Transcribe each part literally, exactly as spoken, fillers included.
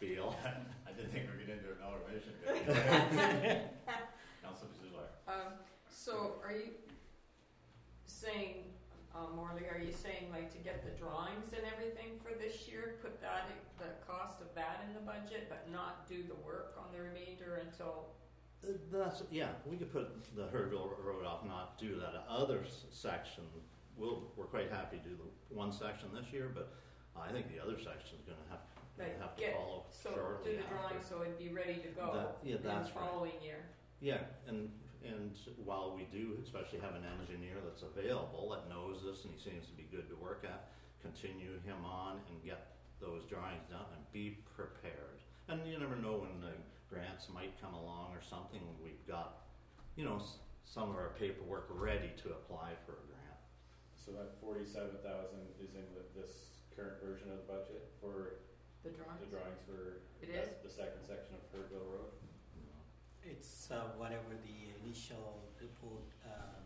spiel. I didn't think we'd get into an automation. Councilor Zula. Um, so are you saying, um, Morley, are you saying like to get the drawings and everything for this year, put that, the cost of that in the budget, but not do the work on the remainder until? Uh, That's, yeah, we could put the Hurdle Road off, not do that other s- section. We'll, we're quite happy to do the one section this year, but I think the other section is gonna have, gonna Like have to get, follow so shortly do the drawings after. so it'd be ready to go That- yeah, in that's the right. following year. Yeah, and, and while we do especially have an engineer that's available, that knows this, and he seems to be good to work at, continue him on and get those drawings done and be prepared. And you never know when the grants might come along or something, we've got, you know, s- some of our paperwork ready to apply for a grant. So that forty-seven thousand is in the, this current version of the budget for The drawings? the drawings for It that- is? the second section of Hurdle Road? It's uh, whatever the initial report um,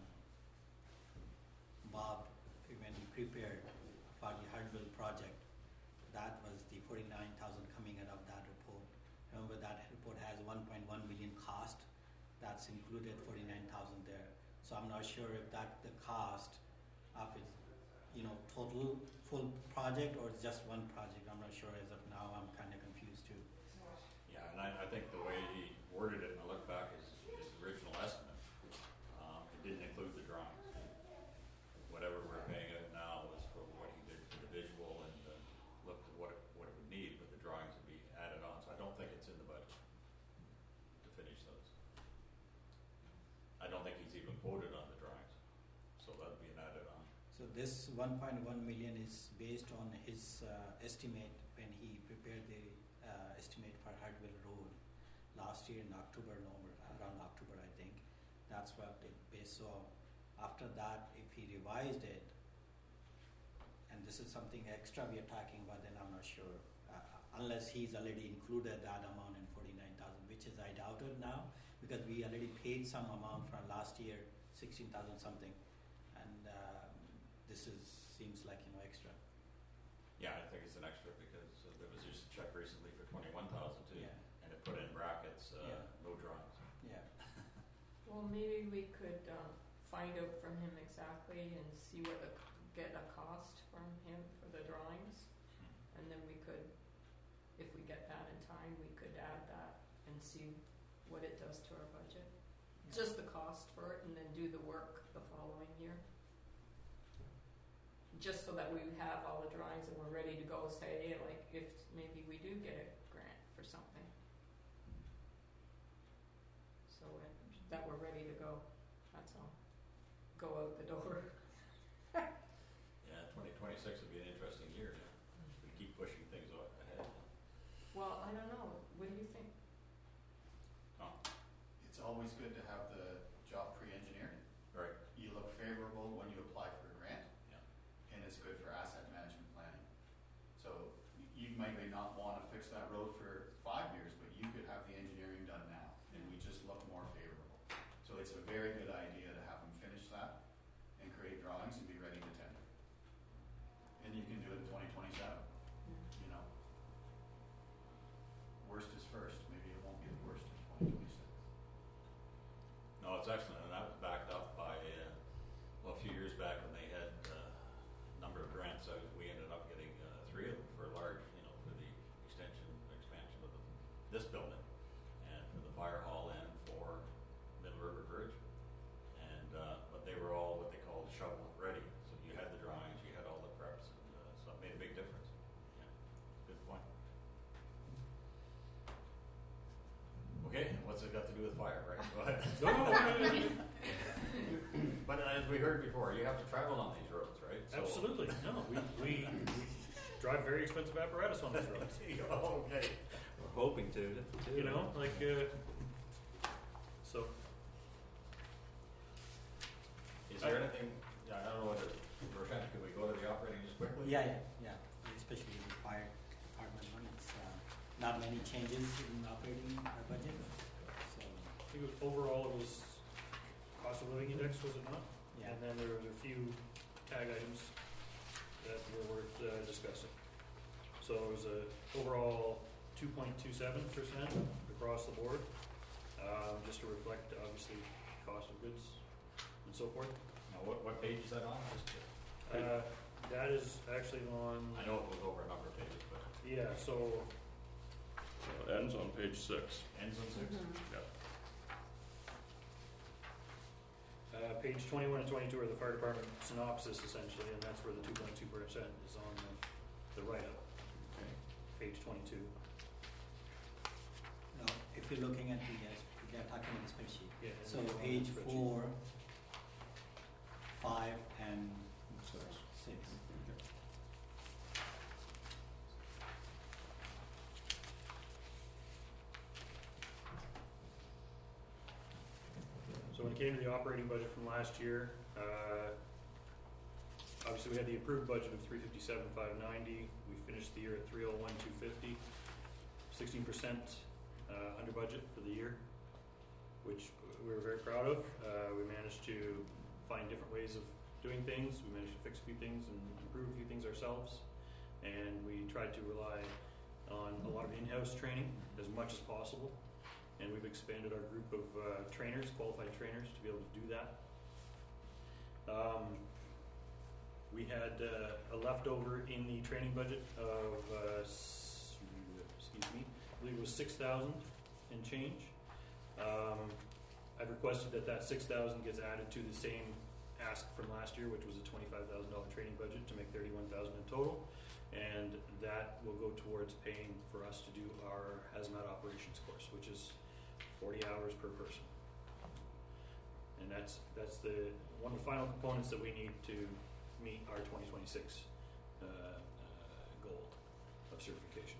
Bob, when he prepared for the Hurdle project, that was the forty-nine thousand coming out of that report. Remember that report has one point one million cost, that's included forty-nine thousand there. So I'm not sure if that the cost of it, you know, total full project or it's just one project. I'm not sure as of now. I'm kind of confused too. Yeah, and I, I think the way he worded it, and I look back, is his original estimate. Um, it didn't include the drawings. Whatever we're paying out now was for what he did for the visual and uh, looked at what it, what it would need, but the drawings would be added on. So I don't think it's in the budget to finish those. I don't think he's even quoted on the drawings, so that would be an added on. So this one point one million is based on his uh, estimate when he prepared the uh, estimate for Hardwell Road last year in October, November, around October, I think. That's what it based. So after that, if he revised it, and this is something extra we are talking about, then I'm not sure. Uh, unless he's already included that amount in forty-nine thousand, which is I doubt it now, because we already paid some amount from last year, sixteen thousand something, and um, this is seems like you know extra. Yeah, I think it's an extra because uh, there was just a check recently for twenty-one thousand too, Yeah. and it put in brackets, uh, Yeah. no drawings. Yeah. Well, maybe we could um, find out from him exactly and see what the, get a cost from him for the drawings. And then we could, if we get that in time, we could add that and see what it does to our budget. Just the cost for it and then do the work the following year. Just so that we have all the drawings and we're ready to go, say, like, if maybe we do get a grant for something. So it, that we're ready to go, that's all. Go out the door. Yeah, twenty twenty-six would be an interesting year. We keep pushing things o- ahead. Well, I don't know, what do you think? Oh, It's always good to have the job pre-engineered. right. You look favorable when you apply for a grant, Yeah. and it's good for asset management planning. So you might may not want to fix that road for five years, but you could have the engineering done now, and we just look more favorable. So it's a very good idea to have them finish that and create drawings and be ready to tender. And you can do it in twenty twenty-seven, you know. Worst is first, maybe it won't be the worst in twenty twenty-six. No, it's excellent, and that was backed up by, uh, well, a few years back when they had uh, a number of grants, uh, we ended up getting uh, three of them for large, you know, for the extension, expansion of the, this building, and for the fire hall and for Middle River Bridge. And, uh, but they were all what they called shovel ready, so you had the drawings, you had all the preps, and uh, so it made a big difference. Yeah, good point. Okay, what's it got to do with fire, right? Go ahead. No, no, no, no, no. But as we heard before, you have to travel on these roads, right? So- Absolutely. No, we, we, we drive very expensive apparatus on these roads. Oh, okay. We're hoping to, too. You know, like, uh, so, Is there anything, yeah, I don't know whether, Roshan, can we go to the operating just quickly? Yeah, yeah, yeah. Especially the fire department one, it's uh, not many changes in operating our budget. So I think it was, overall it was cost of living index, was it not? yeah, And then there was a few tag items that were worth uh, discussing. So it was a overall two point two seven percent across the board, um, just to reflect obviously cost of goods and so forth. Now, what, what page is that on? Just to- Uh, that is actually on, I know it goes over a number of pages, but yeah, so, So it ends on page six. ends on six. Mhm. Yeah. uh, page twenty-one and twenty-two are the fire department synopsis essentially, and that's where the two point two percent is on the, the write-up, Okay. page twenty-two. Now, if you're looking at the, yes, we are talking about the spreadsheet. Yeah, and So it's on the page spreadsheet. four, five, and Six. six. So when it came to the operating budget from last year, uh, obviously we had the approved budget of three fifty-seven, five ninety. We finished the year at three oh one, two fifty, sixteen percent uh, under budget for the year, which we were very proud of. Uh, we managed to find different ways of doing things. We managed to fix a few things and improve a few things ourselves. And we tried to rely on a lot of in-house training as much as possible. And we've expanded our group of uh, trainers, qualified trainers, to be able to do that. Um, we had uh, a leftover in the training budget of, uh, s- excuse me, I believe it was six thousand and change. Um, I've requested that that six thousand gets added to the same ask from last year, which was a twenty-five thousand dollar training budget, to make thirty-one thousand in total, and that will go towards paying for us to do our hazmat operations course, which is forty hours per person. And that's that's the one of the final components that we need to meet our twenty twenty-six uh, uh, goal of certification.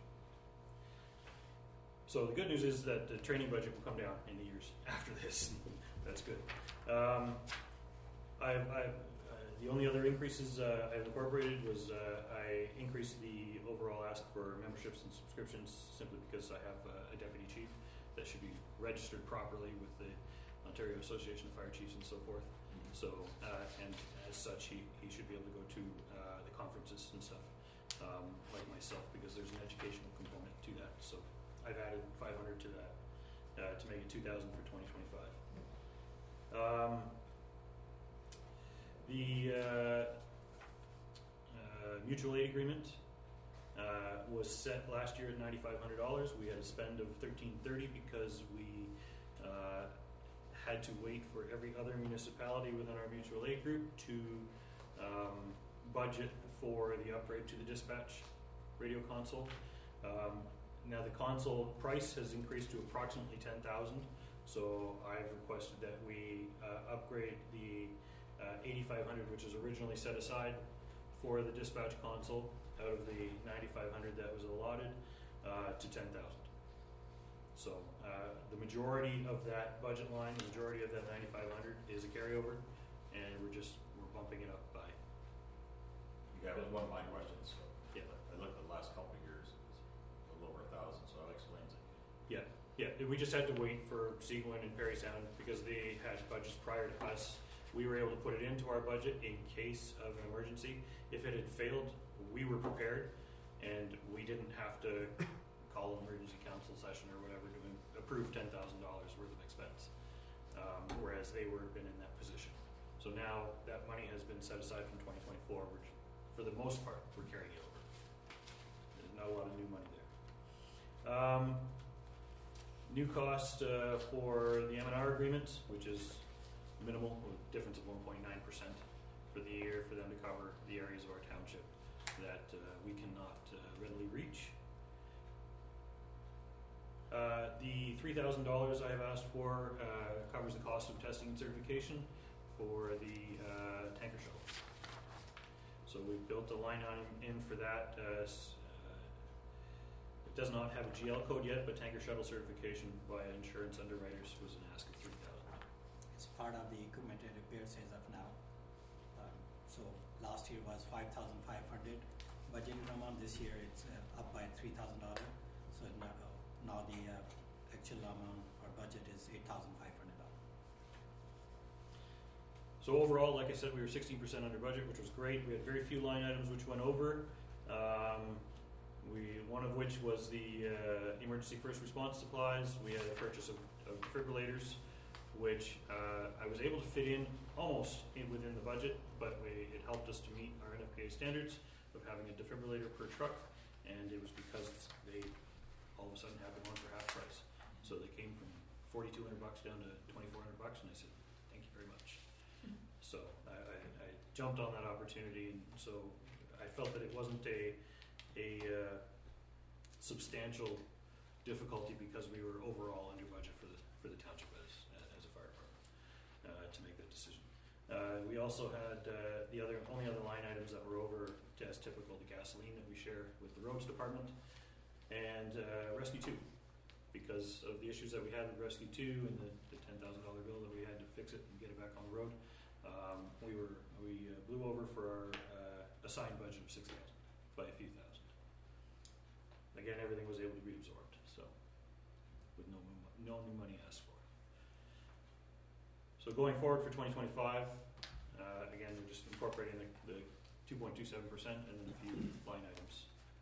So the good news is that the training budget will come down in the years after this. That's good. Um, I've, I've, uh, the only other increases uh, I've incorporated was uh, I increased the overall ask for memberships and subscriptions simply because I have uh, a deputy chief that should be registered properly with the Ontario Association of Fire Chiefs and so forth. So, uh, and as such, he, he should be able to go to uh, the conferences and stuff, um, like myself, because there's an educational component to that. So I've added five hundred to that uh, to make it two thousand for twenty twenty-five. Um, the uh, uh, mutual aid agreement uh, was set last year at ninety-five hundred dollars. We had a spend of thirteen thirty because we uh, had to wait for every other municipality within our mutual aid group to um, budget for the upgrade to the dispatch radio console. Um, now the console price has increased to approximately ten thousand dollars, so I've requested that we uh, upgrade the uh, eighty-five hundred dollars, which was originally set aside for the dispatch console, out of the ninety-five hundred dollars that was allotted, uh, to ten thousand dollars. So uh, the majority of that budget line, the majority of that ninety-five hundred is a carryover, and we're just we're bumping it up by. That was one of my questions. So Yeah. I looked at the last couple of years, it was a little over a thousand, so that explains it. Yeah, yeah. We just had to wait for Seguin and Perry Sound because they had budgets prior to us. We were able to put it into our budget in case of an emergency. If it had failed, we were prepared, and we didn't have to call an emergency council session or whatever to approve ten thousand dollars worth of expense, um, whereas they were been in that position. So now that money has been set aside from twenty twenty-four, which for the most part we're carrying it over. There's not a lot of new money there. Um, new cost uh, for the M and R agreement, which is minimal, with a difference of one point nine percent for the year for them to cover the areas of our township that uh, we cannot uh, readily reach. Uh, the three thousand dollars I have asked for uh, covers the cost of testing and certification for the uh, tanker shuttle. So we've built a line item in for that. Uh, s- uh, it does not have a G L code yet, but tanker shuttle certification by insurance underwriters was an ask of three thousand dollars. It's part of the equipment and repairs as of now. Um, so last year was five thousand five hundred. Budget amount this year it's uh, up by three thousand dollars. So now, now the uh, actual amount for budget is eight thousand five hundred dollars. So overall, like I said, we were sixteen percent under budget, which was great. We had very few line items which went over. Um, We, one of which was the uh, emergency first response supplies. We had a purchase of, of defibrillators, which uh, I was able to fit in almost in, within the budget, but we, it helped us to meet our N F P A standards of having a defibrillator per truck, and it was because they all of a sudden had them on for half price. So they came from forty-two hundred bucks down to twenty-four hundred bucks, and I said, thank you very much. So I, I, I jumped on that opportunity, and so I felt that it wasn't a a uh, substantial difficulty because we were overall under budget for the for the township as as a fire department uh, to make that decision. Uh, we also had uh, the other only other line items that were over, as typical, the gasoline that we share with the roads department, and uh, Rescue Two, because of the issues that we had with Rescue Two and the, the ten thousand dollar bill that we had to fix it and get it back on the road. Um, we were we uh, blew over for our uh, assigned budget of six thousand by a few thousand. Again, everything was able to be absorbed, so with no new, mo- no new money asked for. So going forward for twenty twenty-five, uh, again, we're just incorporating the, the two point two seven percent and then a few line items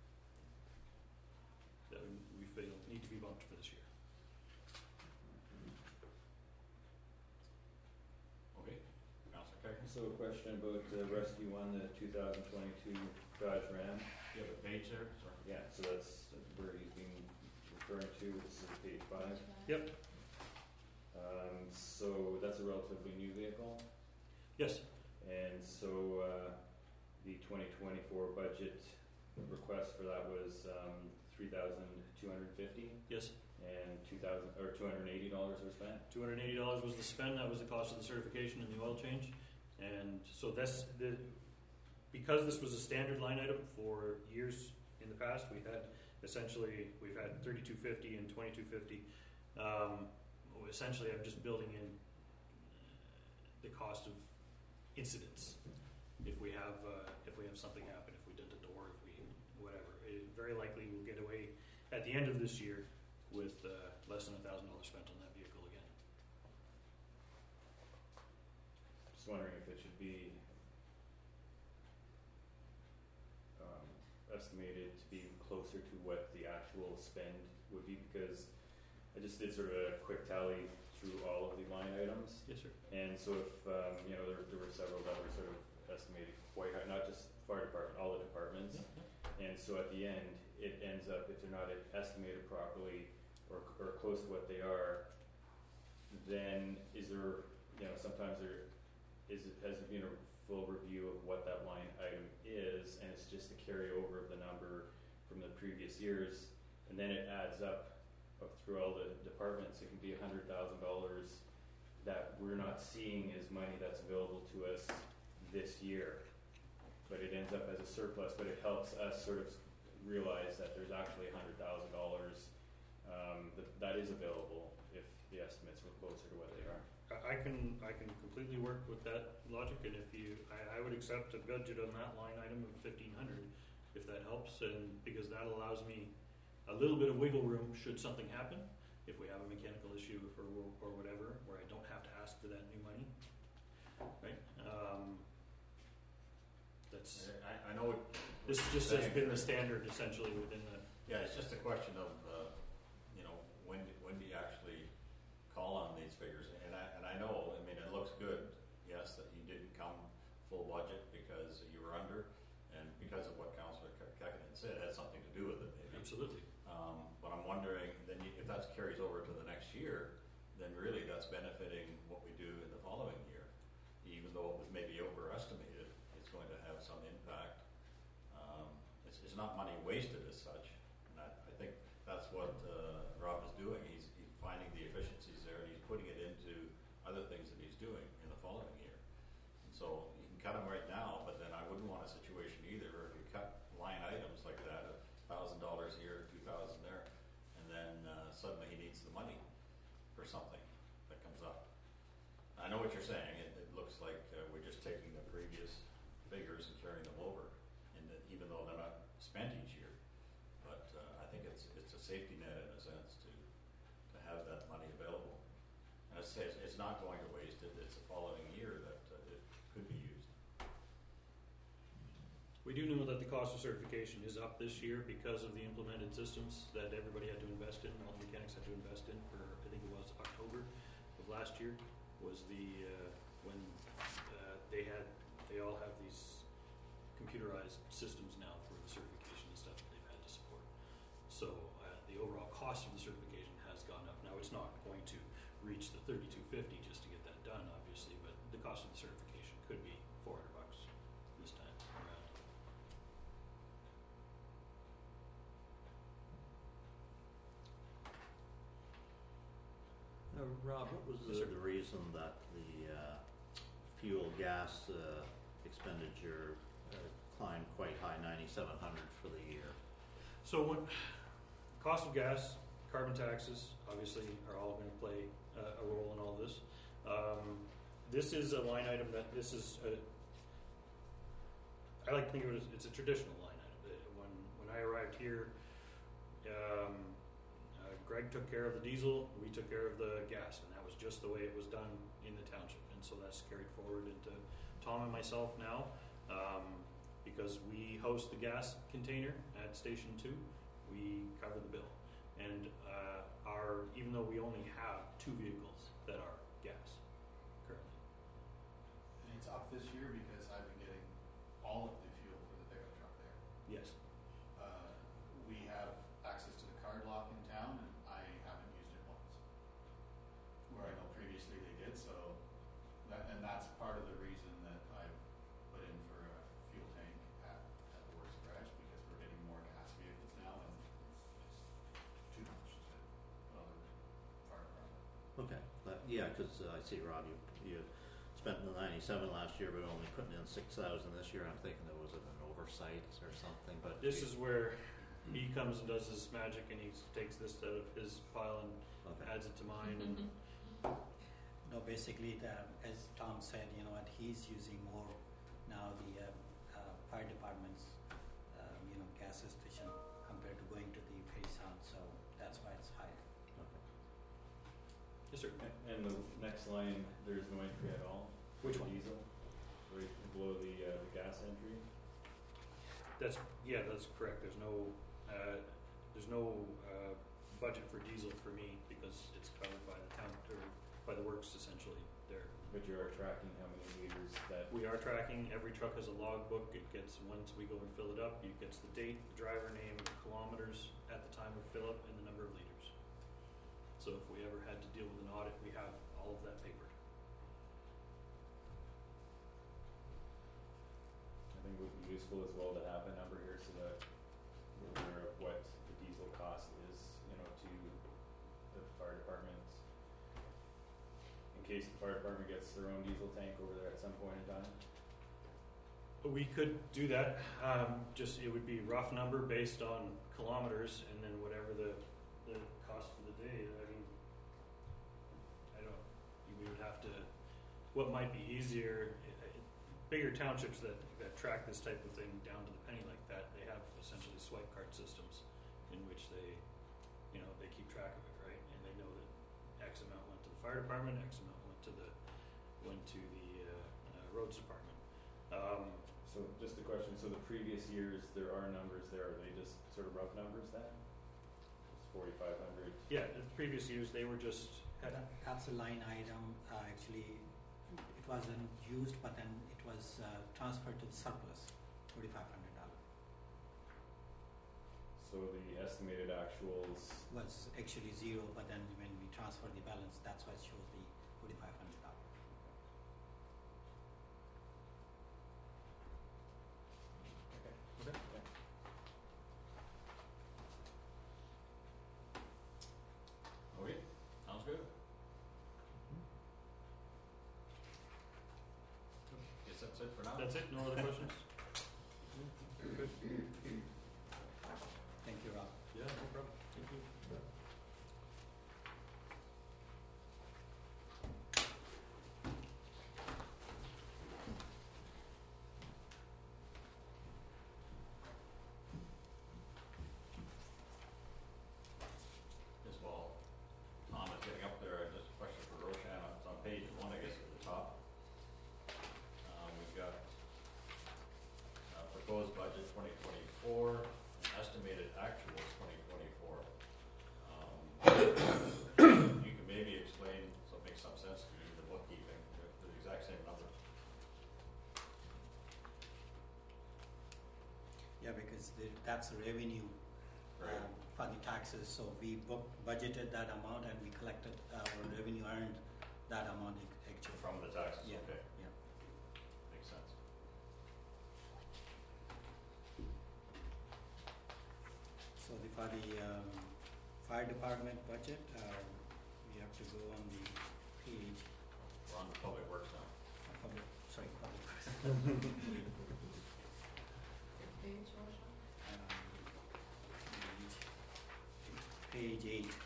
that we feel need to be bumped for this year. Okay, Councilor Kerry. So a question about uh, Rescue One, the two thousand twenty-two Dodge Ram. You have a page there, sorry. Yeah, so that's where he's being referring to. This is page five. Yep. Um, so that's a relatively new vehicle, Yes. and so uh, the twenty twenty-four budget request for that was um, three thousand two hundred fifty, Yes. and two thousand or two hundred eighty dollars were spent. Two hundred eighty dollars was the spend. That was the cost of the certification and the oil change. And so that's the because this was a standard line item for years in the past. We had essentially we've had thirty-two fifty and twenty-two fifty. Um, essentially, I'm just building in the cost of incidents. If we have uh, if we have something happen, if we did the door, if we whatever, it very likely we'll get away at the end of this year with uh, less than a thousand dollars spent on that vehicle again. Just wondering if it should be um, estimated to be closer to what the actual spend would be, because I just did sort of a quick tally through all of the line items. Yes, sir. And so if, um, you know, there, there were several that were sort of estimated quite high, not just fire department, all the departments. And so at the end, it ends up, if they're not estimated properly or, or close to what they are, then is there, you know, sometimes there is, it, has there been a full review of what that line item is, and it's just a carryover of the number from the previous years, and then it adds up through all the departments. It can be a hundred thousand dollars that we're not seeing as money that's available to us this year, but it ends up as a surplus. But it helps us sort of realize that there's actually a hundred thousand dollars um, that that is available if the estimates were closer to what they are. I I can I can completely work with that logic, and if you, I, I would accept a budget on that line item of fifteen hundred, if that helps, and because that allows me a little bit of wiggle room should something happen, if we have a mechanical issue or or whatever, where I don't have to ask for that new money, right? Um, that's I, I know it, this just has been the standard essentially within the. yeah, it's just a question of, uh, you know, when, do- when do you actually call on these figures? And I, and I know, I mean, it looks good, yes, that you didn't come full budget because you were under, and because of what Councillor Kekkonen said, it had something to do with it, maybe. Absolutely. Um, but I'm wondering, then you, if that carries over to the next year, then really that's benefiting what we do in the following year. Even though it was maybe overestimated, it's going to have some impact. Um, it's, it's not money wasted as such, and I, I think that's what uh, Rob is doing. He's, he's finding the efficiencies there, and he's putting it into other things that he's doing in the following year. And so you can cut them right now, but then I wouldn't want a situation either where if you cut line items like that, a thousand dollars here, two thousand there, and then uh, suddenly he needs the money for something that comes up. I know what you're saying. It, it looks like uh, we're just taking the previous figures and carrying them over, and that even though they're not spent each year. But uh, I think it's it's a safety net in a sense to to have that money available. And as I say, it's, it's not going to waste it. It's the following year that uh, it could be used. We We do know that the cost of certification is up this year because of the implemented systems that everybody had to invest in, all the mechanics had to invest in for, I think it was October of last year, was the, uh, when uh, they had, they all have these computerized systems now for the certification and stuff that they've had to support. So uh, the overall cost of the certification has gone up. Now it's not going to reach the thirty-two fifty just to get that done, obviously, but the cost of the certification could be four hundred bucks this time around. Uh, Rob, what was Yes, the, sir. the reason that the uh, fuel gas uh, expenditure uh, climbed quite high, ninety-seven hundred for the year? So when, cost of gas, carbon taxes, obviously, are all going to play uh, a role in all this. Um, this is a line item that this is a, I like to think of it as it's a traditional line item. Uh, When when I arrived here, um, uh, Greg took care of the diesel, we took care of the gas, and that was just the way it was done in the township. And so that's carried forward into Tom and myself now. Um, because we host the gas container at Station two, we cover the bill. And uh, our, even though we only have two vehicles that are gas currently. And it's up this year because I've been getting all of the fuel for the pickup truck there. Yes. Uh, we have access to the card lock in town, and I haven't used it once. Where I know previously they did, so that, and that's part of the reason that I've put in for a fuel tank at, at the Works Garage, because we're getting more gas vehicles now, and it's too much to put on the fire department. Okay, but, yeah, because uh, I see, Rob, you, you spent the ninety-seven last year, but only putting in six thousand this year. I'm thinking there was an oversight or something, but. This is where he comes and does his magic, and he takes this out of his file and Okay. adds it to mine. And No, basically, the, as Tom said, you know what, he's using more now the um, uh, fire department's, um, you know, gas station compared to going to the Faison, so that's why it's higher. Okay. yes, sir. A- And the next line, there's no entry at all. Which for one? Diesel, right below the uh, the gas entry. That's yeah, that's correct. There's no uh, there's no uh, budget for diesel for me because it's covered by the town or by the works essentially. There, But you are tracking how many liters that. we are tracking. Every truck has a logbook. It gets once we go and fill it up. It gets the date, the driver name, the kilometers at the time of fill up, and the number of liters. So if we ever had to deal with an audit, we have all of that papered. I think it would be useful as well to have a number here so that we're aware of what the diesel cost is, you know, to the fire department. In case the fire department gets their own diesel tank over there at some point in time. We could do that. Um, just it would be a rough number based on kilometers, and then whatever the the cost for the day. I mean, I don't. We would have to. What might be easier, i- i- bigger townships that that track this type of thing down to the penny like that, they have essentially swipe card systems in which they, you know, they keep track of it, right? And they know that X amount went to the fire department, X amount went to the went to the uh, uh, roads department. Um, So just a question, so the previous years, there are numbers there, are they just sort of rough numbers then? It's forty-five hundred? Yeah, the previous years, they were just, had, That, that's a line item, uh, actually, it wasn't used, but then it was uh, transferred to the surplus, forty-five hundred dollars. So the estimated actuals, Was actually zero, but then when we transfer the balance, that's why it shows the forty-five hundred dollars. okay, okay. Okay, sounds good. Guess that's it for now. that's it, no other questions? Good. Thank you, Rob. Yeah, no problem. Thank you. Just while Tom is getting up there, just a question for Roshan, it's on page one, I guess, at the top. Um, we've got budget twenty twenty-four, and estimated actuals twenty twenty-four. Um, you can maybe explain, so it makes some sense to you, the bookkeeping, the, the exact same number. Yeah, because the, that's the revenue Right. um, for the taxes. So we book, budgeted that amount and we collected uh, our revenue earned that amount ac- actually. From the taxes, Yeah. okay, Yeah. makes sense. So the, for the um, fire department budget, uh, we have to go on the page. We're on the public works now. uh, Public, sorry, public. Page, Roshan? um, page, page eight.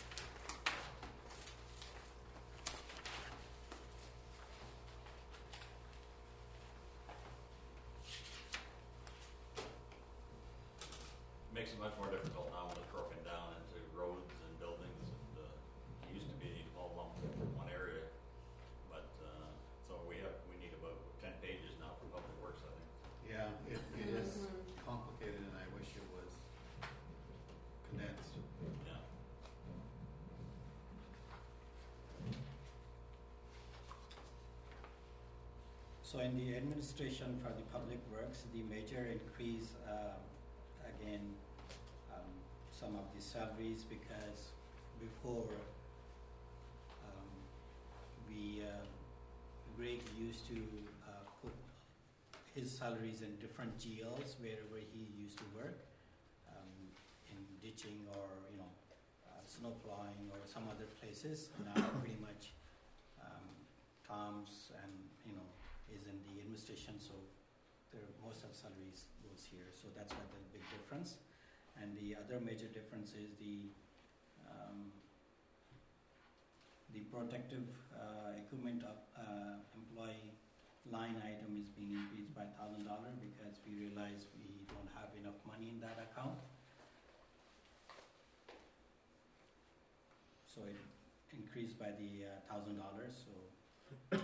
Makes it much more difficult now when it's broken down into roads and buildings, and, uh, it used to be all lumped into one area. But, uh, so we have, we need about ten pages now for public works, I think. Yeah, it, it is Mhm. complicated and I wish it was condensed. Yeah. So in the administration for the public works, the major increase, uh, again, um, some of the salaries because before um, we, uh, Greg used to uh, put his salaries in different G Ls wherever he used to work, um, in ditching or, you know, uh, snow plowing or some other places. Now pretty much um, Tom's and, you know, is in the administration, so there, most of salaries goes here, so that's why there's a big difference. And the other major difference is the um, the protective uh, equipment of uh, employee line item is being increased by thousand dollar because we realize we don't have enough money in that account. So it increased by the uh, thousand dollars. So.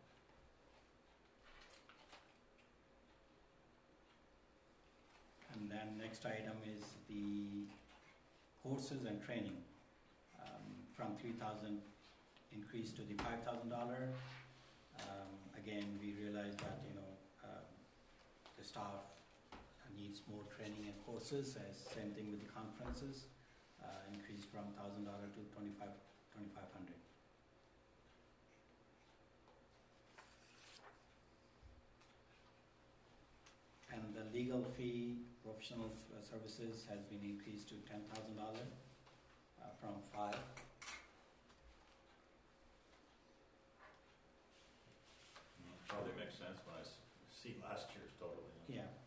And then next item is the courses and training, um, from three thousand increase to the five thousand dollar. Um, again, we realize that, you know, um, the staff needs more training and courses, as same thing with the conferences, uh, increase from thousand dollar to twenty-five, twenty-five hundred. And the legal fee, professional uh, services has been increased to ten thousand dollars uh, from five. Probably makes sense when I s- see last year's total. you know. Yeah.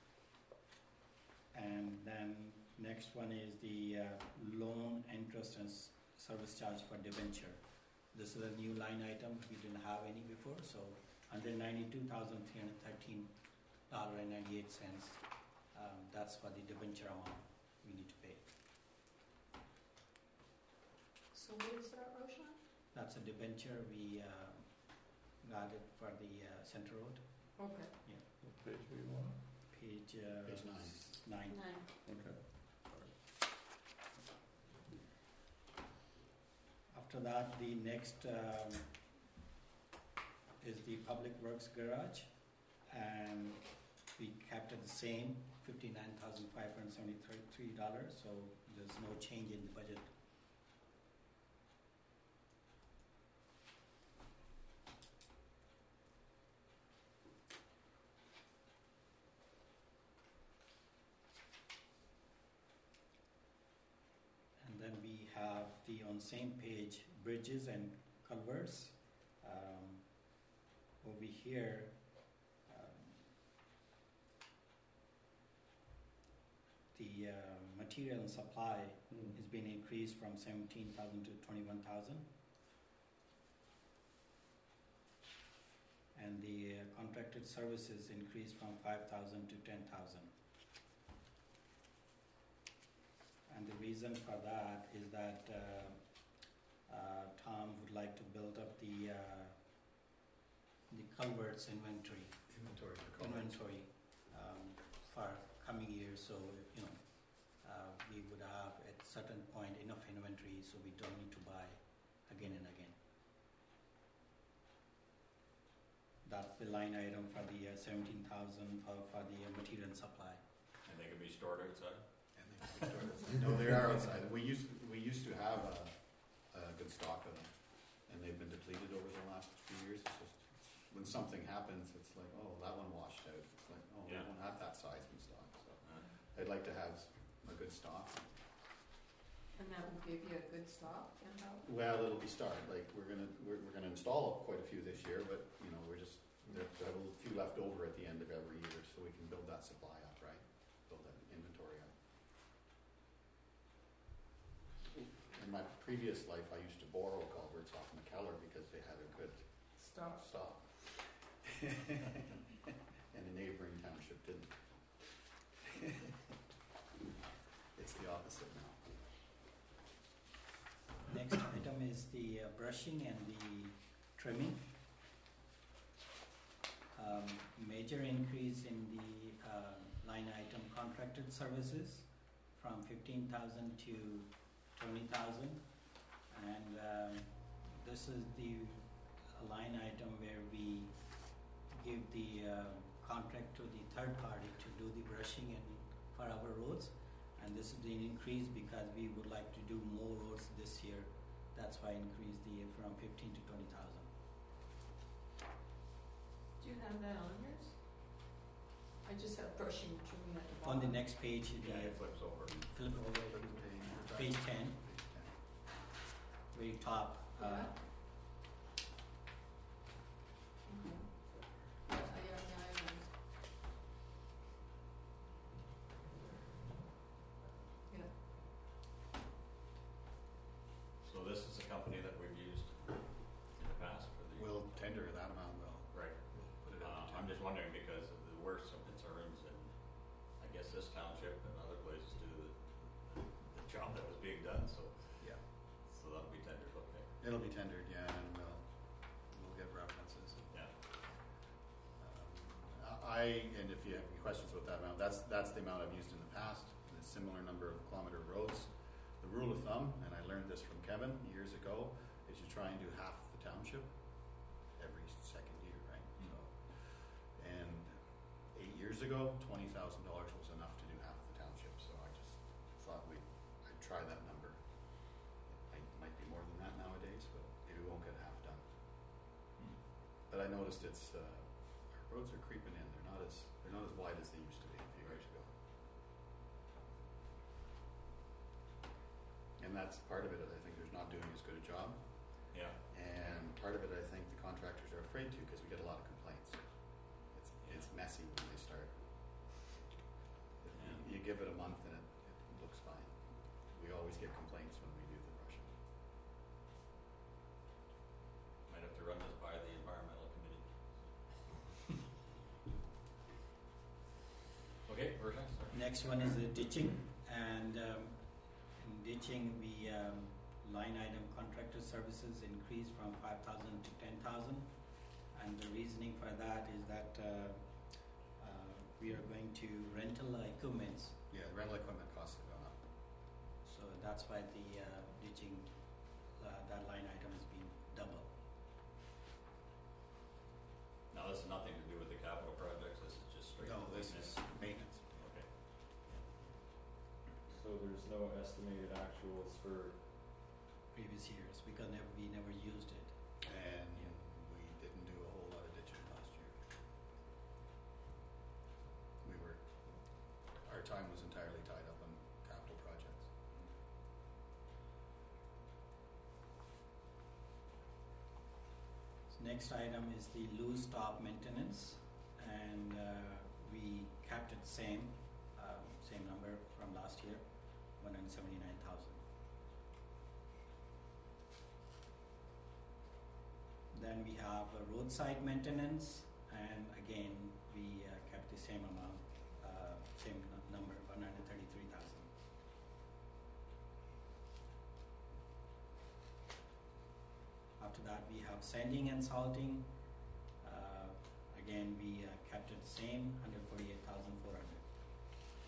And then next one is the uh, loan interest and s- service charge for debenture. This is a new line item, we didn't have any before, so one hundred ninety-two thousand three hundred thirteen dollar and ninety-eight cents. Um, that's for the debenture amount we need to pay. So what is that, Roshan? That's a debenture we uh, got it for the uh, Center Road, Okay. What page do you want? page uh, Page nine. nine. Nine. Okay. After that, the next um, is the Public Works Garage, and we kept it the same, fifty-nine thousand five hundred seventy-three dollars, so there's no change in the budget. And then we have the, on same page, bridges and culverts. Um, over here, um, the uh, material and supply has been increased from seventeen thousand to twenty-one thousand. And the uh, contracted services increased from five thousand to ten thousand. And the reason for that is that uh, uh, Tom would like to build up the uh, the culverts inventory Inventory for culverts. inventory um, for coming year, so, you know, uh, we would have at certain point enough inventory, so we don't need to buy again and again. That's the line item for the uh, seventeen thousand uh, for the uh, material and supply. And they can be stored outside? And they can be stored outside. No, they are outside. We used, we used to have a, a good stock of them, and they've been depleted over the last few years. It's just, when something happens, it's like, oh, that one washed out. It's like, oh, we Yeah. don't have that size in stock, so Uh, I'd like to have a good stock. And that will give you a good stock and how? Well, it'll be started, like, we're gonna, we're, we're gonna install quite a few this year, but, you know, we're just, there, we have a few left over at the end of every year, so we can build that supply up, right? Build that inventory up. In my previous life, I used to borrow culverts off McKellar because they had a good Stock. stock. And a neighboring township didn't. It's the opposite now. Next item is the uh, brushing and the trimming. Um, major increase in the uh, line item contracted services from fifteen thousand to twenty thousand, and um, this is the line item where we give the uh, contract to the third party to do the brushing and for our roads, and this is an increase because we would like to do more roads this year. That's why increase the from fifteen to twenty thousand. Do you have that on yours? I just have brushing, trimming at the On bottom. the next page, the Yeah, it flips over. flip over to page ten, very top. Uh, Yeah. Okay. Yeah, yeah, yeah, I know. Yeah. So this is a company that we've used in the past for the. We'll tender that amount, well, Right. we'll put it Uh, out to I'm tender. just wondering because there were some concerns and I guess this township and other places do the, the, the job that was being done, so, Yeah, so that'll be tendered, okay, it'll be tendered, yeah, and we'll, we'll get references. yeah. Um, I, and if you have any questions about that amount, that's, that's the amount I've used in the past, a similar number of kilometer roads. The rule of thumb, and I learned this from Kevin years ago, is you try and do half the township every second year, right? Mm. So, and eight years ago, twenty thousand dollars was enough to do half the township, so I just thought we'd, I'd try that number. It might be more than that nowadays, but maybe we won't get half done. Hmm. But I noticed it's, uh, our roads are creeping in, they're not as, they're not as wide as they used to be a few years ago. And that's part of it, I think there's not doing as good a job, Yeah, and part of it, I think the contractors are afraid to, because we get a lot of complaints. It's, it's messy when they start. Yeah. You give it a month and it, it looks fine. We always get complaints when we do the brushing. might have to run this by the environmental committee. Okay, where's next? Sorry. Next one is the ditching, and um, in ditching, we um, line item contractor services increased from five thousand to ten thousand, and the reasoning for that is that uh, uh, we are going to rental equipments, Yeah, rental equipment costs have gone up. so that's why the uh, ditching uh, that line item has been double. Now, this has nothing to do with the capital projects, this is just straight. No, this maintenance. is maintenance. Okay. So there's no estimated actuals for, Previous years because never, we never used it. And we didn't do a whole lot of ditching last year. We were, our time was entirely tied up on capital projects. So next item is the loose top maintenance, and uh, we kept it same, um, same number from last year, one hundred seventy-nine thousand. Then we have uh, roadside maintenance, and again we uh, kept the same amount, uh, same n- number, one hundred thirty-three thousand. After that, we have sanding and salting. Uh, again, we uh, kept it same, one hundred forty-eight thousand four hundred.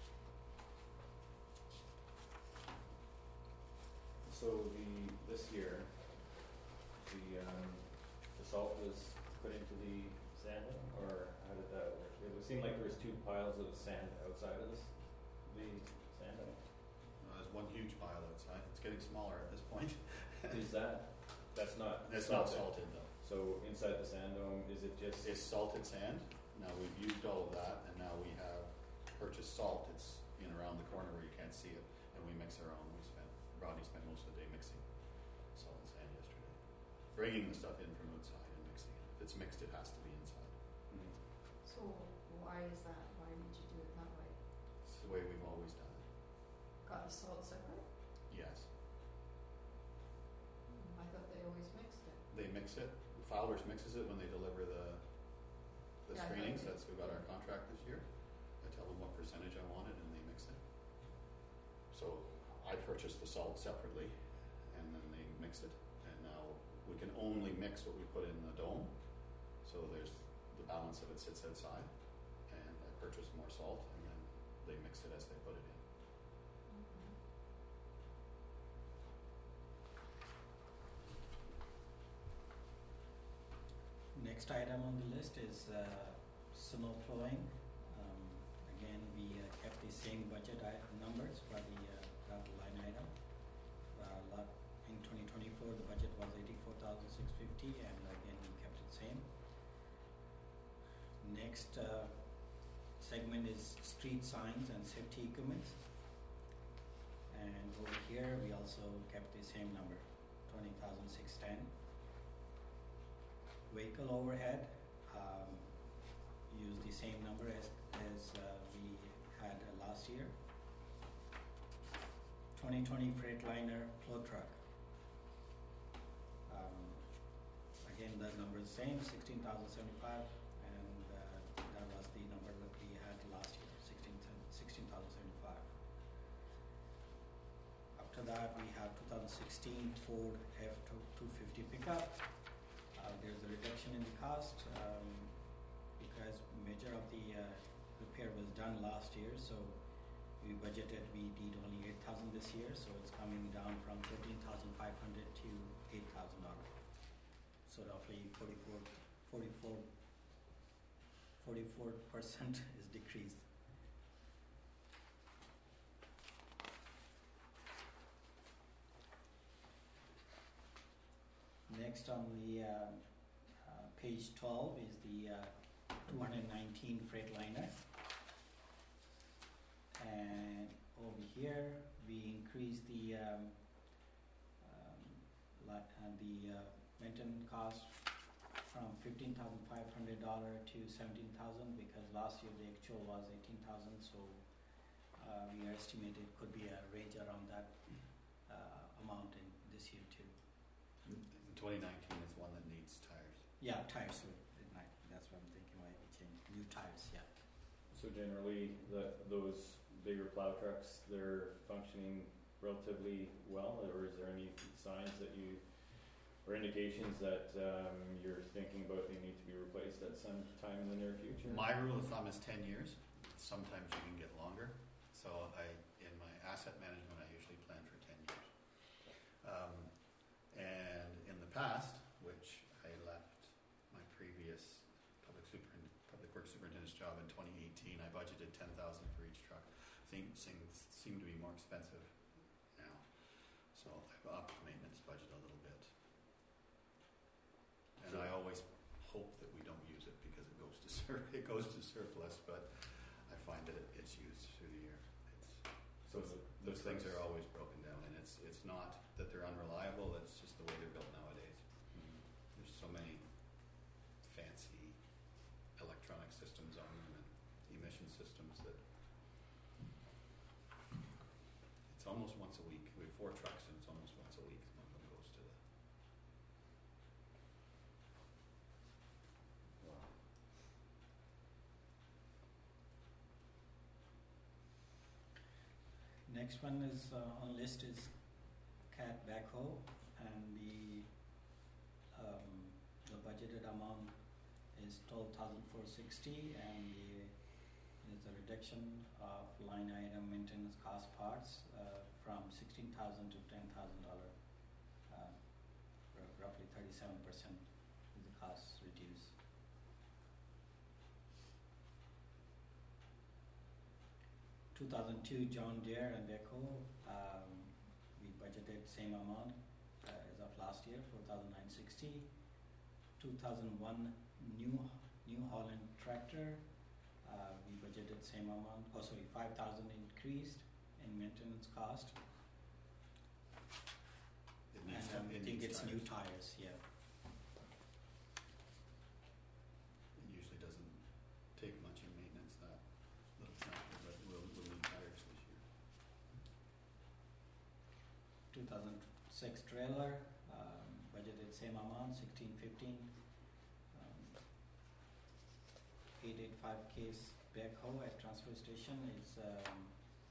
So the, this year, the, um, the salt was put into the sand dome, or how did that work? It would seem like there was two piles of sand outside of this, the sand dome. Uh, there's one huge pile outside. It's getting smaller at this point. Is that, that's not It's not salted. salted though. So inside the sand dome, is it just? It's salted sand. Now we've used all of that, and now we have purchased salt. It's in around the corner where you can't see it, and we mix our own. We spent Rodney spent most of the day mixing salt and sand yesterday, bringing the stuff in from outside and mixing it. If it's mixed, it has to be inside. Mhm. So why is that? Why did you do it that way? It's the way we've always done it. Got the salt separate? Yes, I thought they always mixed it. they mix it. Fowler's mixes it when they deliver the the Yeah, I thought screenings. they- That's who got our contract this year. I tell them what percentage I wanted, and they mix it. So I purchased the salt separately, and then they mix it. And now we can only mix what we put in the dome. So there's the balance of it sits outside, and I purchased more salt, and then they mix it as they put it in. Next item on the list is uh, snow plowing. Um, again, we uh, kept the same budget i- numbers for the uh, that line item. Uh, lot- in twenty twenty-four, the budget was eighty-four thousand six hundred fifty, and again, we kept it same. Next uh, segment is street signs and safety equipment. And over here, we also kept the same number, twenty thousand six hundred ten. Vehicle overhead, um, use the same number as, as uh, we had uh, last year. twenty twenty Freightliner plow truck. Um, again, the number is the same, sixteen thousand seventy-five, and uh, that was the number that we had last year, sixteen thousand seventy-five. After that, we have two thousand sixteen Ford F two fifty pickup. Uh, there's a reduction in the cost um, because major of the uh, repair was done last year, so we budgeted, we did only eight thousand this year, so it's coming down from thirteen thousand five hundred to eight thousand dollars. So roughly forty-four, forty-four, forty-four percent is decreased. Next on the uh, uh, page twelve is the uh, two hundred nineteen Freightliner. And over here, we increase the um, um, la- uh, the uh, maintenance cost from fifteen thousand five hundred dollars to seventeen thousand dollars because last year the actual was eighteen thousand dollars, so uh, we estimated could be a range around that uh, amount in this year too. twenty nineteen is one that needs tires. Yeah, tires, so it might- that's what I'm thinking, why we changed, new tires, yeah. So generally, the, those bigger plow trucks, they're functioning relatively well, or is there any signs that you, or indications that um, you're thinking about they need to be replaced at some time in the near future? My rule of thumb is ten years. Sometimes you can get longer. So I, in my asset management, I usually plan for ten years. Um, and in the past, which I left my previous public super, public works superintendent's job in twenty eighteen, I budgeted ten thousand for each truck. Things, things seem to be more expensive now, so I've upped the maintenance budget a little bit. And I always hope that we don't use it because it goes to sur- it goes to surplus, but I find that it, it's used through the year. It's, So those, the, those things are always broken down, and it's it's not that they're unreliable. It's just the way they're built nowadays. There's so many fancy electronic systems on them and emission systems that it's almost once a week. We have four trucks, and it's almost once a week. One of them goes to the. wow. Next one is uh, on list is cat backhoe, and the um, the budgeted amount is twelve thousand four sixty, and the is a reduction of line item maintenance cost parts uh, from sixteen thousand to ten thousand dollar. thirty-seven percent is the cost reduced. two thousand two John Deere and backhoe, um, we budgeted same amount uh, as of last year, four thousand nine sixty. two thousand one New New Holland tractor, uh, we budgeted same amount. Oh, sorry, five thousand increased in maintenance cost, It and needs, um, it I think needs it's tires. new tires. Yeah, It usually doesn't take much in maintenance, that little tractor, but we'll, we'll need tires this year. two thousand six trailer, um, budgeted same amount, sixteen fifteen. Um, eight eighty-five case backhoe at transfer station is um,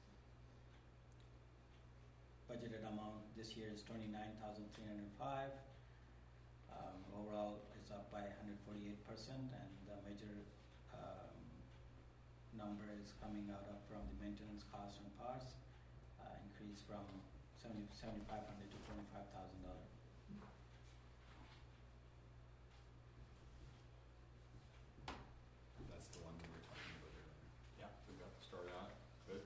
budgeted amount this year is twenty-nine thousand three hundred five. Um, overall, it's up by one hundred forty-eight percent, and the major um, number is coming out of from the maintenance cost and parts, uh, increase from seventy seventy-five hundred to twenty-five thousand dollars. That's the one we were talking about earlier. Yeah, we got the story on it. Good.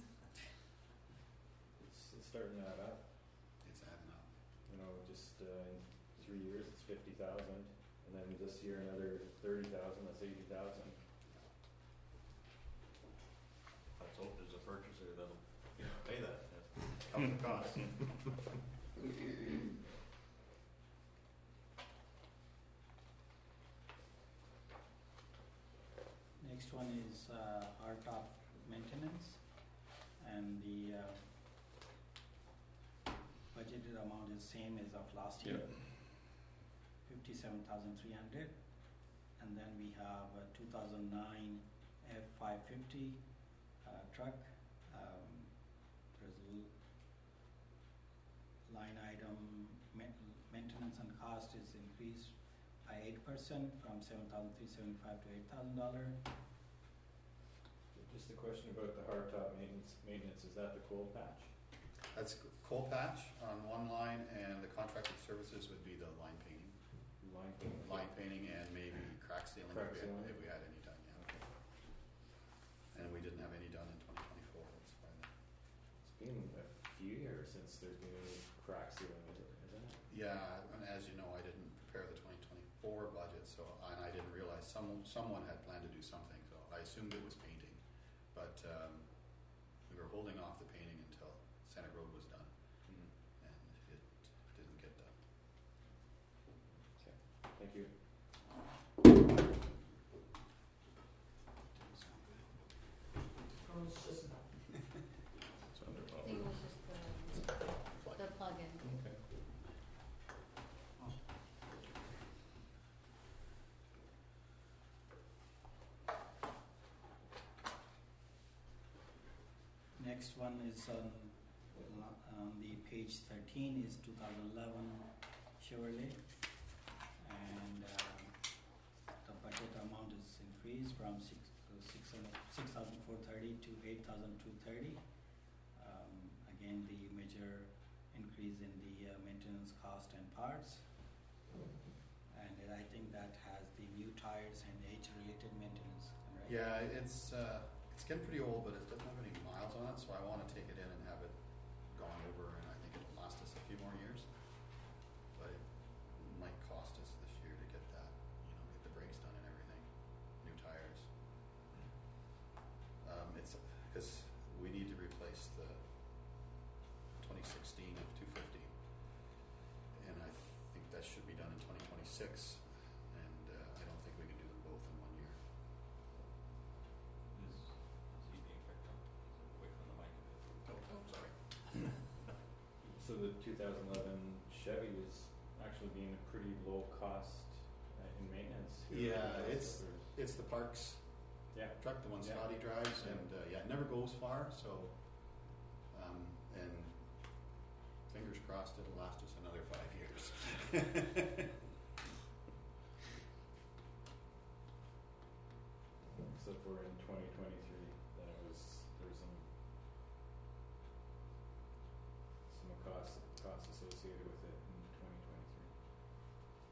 It's, it's starting to add up. It's adding up. You know, just uh, in three years, it's fifty thousand, and then this year another thirty thousand. That's eighty thousand. Let's hope there's a purchaser that'll pay that, cover the cost. Next one is uh, hardtop maintenance, and the uh, budgeted amount is same as of last year, fifty-seven thousand three hundred. And then we have a two thousand nine F five fifty uh, truck. Um, there's a l- line item ma- maintenance and cost is increased by eight percent from seven thousand three seventy-five to eight thousand dollar. Just a question about the hardtop maintenance. Maintenance is that the cold patch? That's coal patch on one line, and the contracted services would be the line painting. Line painting. Line painting and maybe crack sealing Crack if we had, sealing. if we had any done, yeah. Okay. And we didn't have any done in twenty twenty-four, that's why. that- It's been a few years since there's been any crack sealing, isn't it? Yeah, and as you know, I didn't prepare the twenty twenty-four budget, so, and I didn't realize some, someone had planned to do something, so I assumed it was painting. But, um, we were holding off the painting until Senate Road was done, Mm. and it didn't get done. Okay. Thank you. Didn't sound good. Oh, it's just It's under I think it was just the, the plug-in. Okay. Next one is on, on the page thirteen is two thousand eleven Chevrolet, and um, the budget amount is increased from six six six thousand four thirty to eight thousand two thirty. Um, again, the major increase in the uh, maintenance cost and parts, and I think that has the new tires and age-related maintenance, right? Yeah, it's, uh, it's getting pretty old, but it doesn't have any miles on it, so I wanna take it in and have it gone over, and I think it'll last us a few more years. But it might cost us this year to get that, you know, get the brakes done and everything, new tires. Um, it's, cause we need to replace the twenty sixteen F two fifty. And I think that should be done in twenty twenty-six, and, uh, I don't think we can do them both in one year. Is, is he being picked up? Wait for the mic a bit. Oh, oh, sorry. So the two thousand eleven Chevy is actually being a pretty low cost uh, in maintenance. here. Yeah, Uh, it's- so there's- It's the Parks Yeah. truck, the one Yeah. Scotty drives, Yeah. and, uh, yeah, it never goes far, so, um, and fingers crossed it'll last us another five years. So if we're in twenty twenty-three, then it was, there's some, some costs, costs associated with it in twenty twenty-three.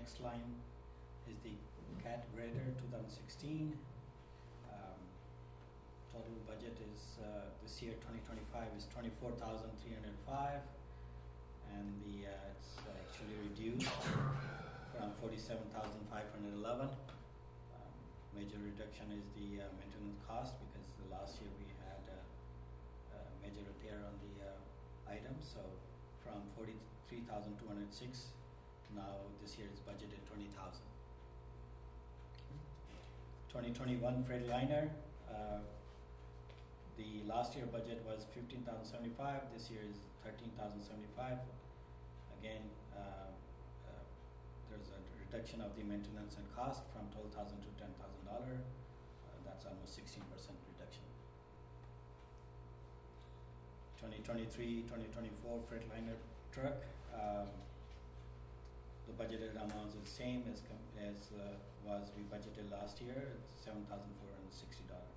next line is the cat grader twenty sixteen. Um, total budget is uh, this year twenty twenty-five is twenty-four thousand three hundred five, and the uh, it's actually reduced from forty-seven thousand five hundred eleven. Um, major reduction is the uh, maintenance cost, because the last year we had a, a major repair on the uh, item, so from forty-three thousand two hundred six, now this year is budgeted twenty thousand. twenty twenty-one Freightliner, uh, the last year budget was fifteen thousand seventy-five, this year is thirteen thousand seventy-five. Again, uh, uh, there's a reduction of the maintenance and cost from twelve thousand to ten thousand dollars. Uh, that's almost sixteen percent reduction. twenty twenty-three twenty twenty-four Freightliner truck, um, the budgeted amount is the same as com- as uh, was we budgeted last year. It's seven thousand four hundred sixty dollars.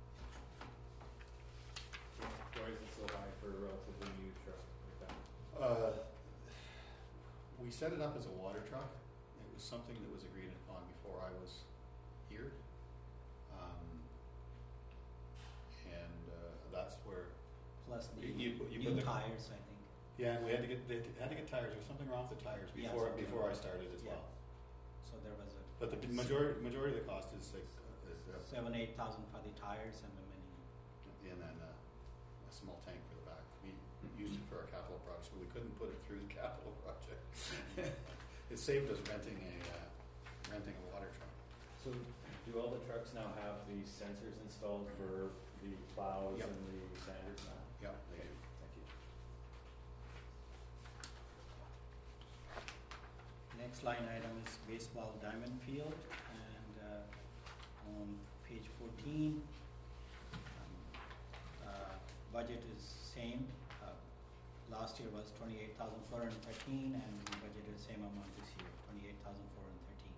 Why is it so high for a relatively new truck like that? Uh, we set it up as a water truck. It was something that was agreed upon before I was here. Um, and uh, that's where, Plus the You- you put- you new put the- tires, I think. yeah, and we had to get, they had to get tires, there was something wrong with the tires Yeah, before, something before I wrong. started as Yeah. well. So there was a But the majority, majority of the cost is like, is, uh, seven, eight thousand for the tires and the many. and then uh, a small tank for the back. We used it for our capital projects, but we couldn't put it through the capital project. It saved us renting a, uh, renting a water truck. So do all the trucks now have the sensors installed for the plows Yep. and the sanders now? Yeah, they do. Thank you. Next line item is baseball diamond field, and uh, on page fourteen, um, uh, budget is same. Uh, last year was twenty-eight thousand four hundred thirteen, and we budgeted same amount this year, twenty-eight thousand four hundred thirteen.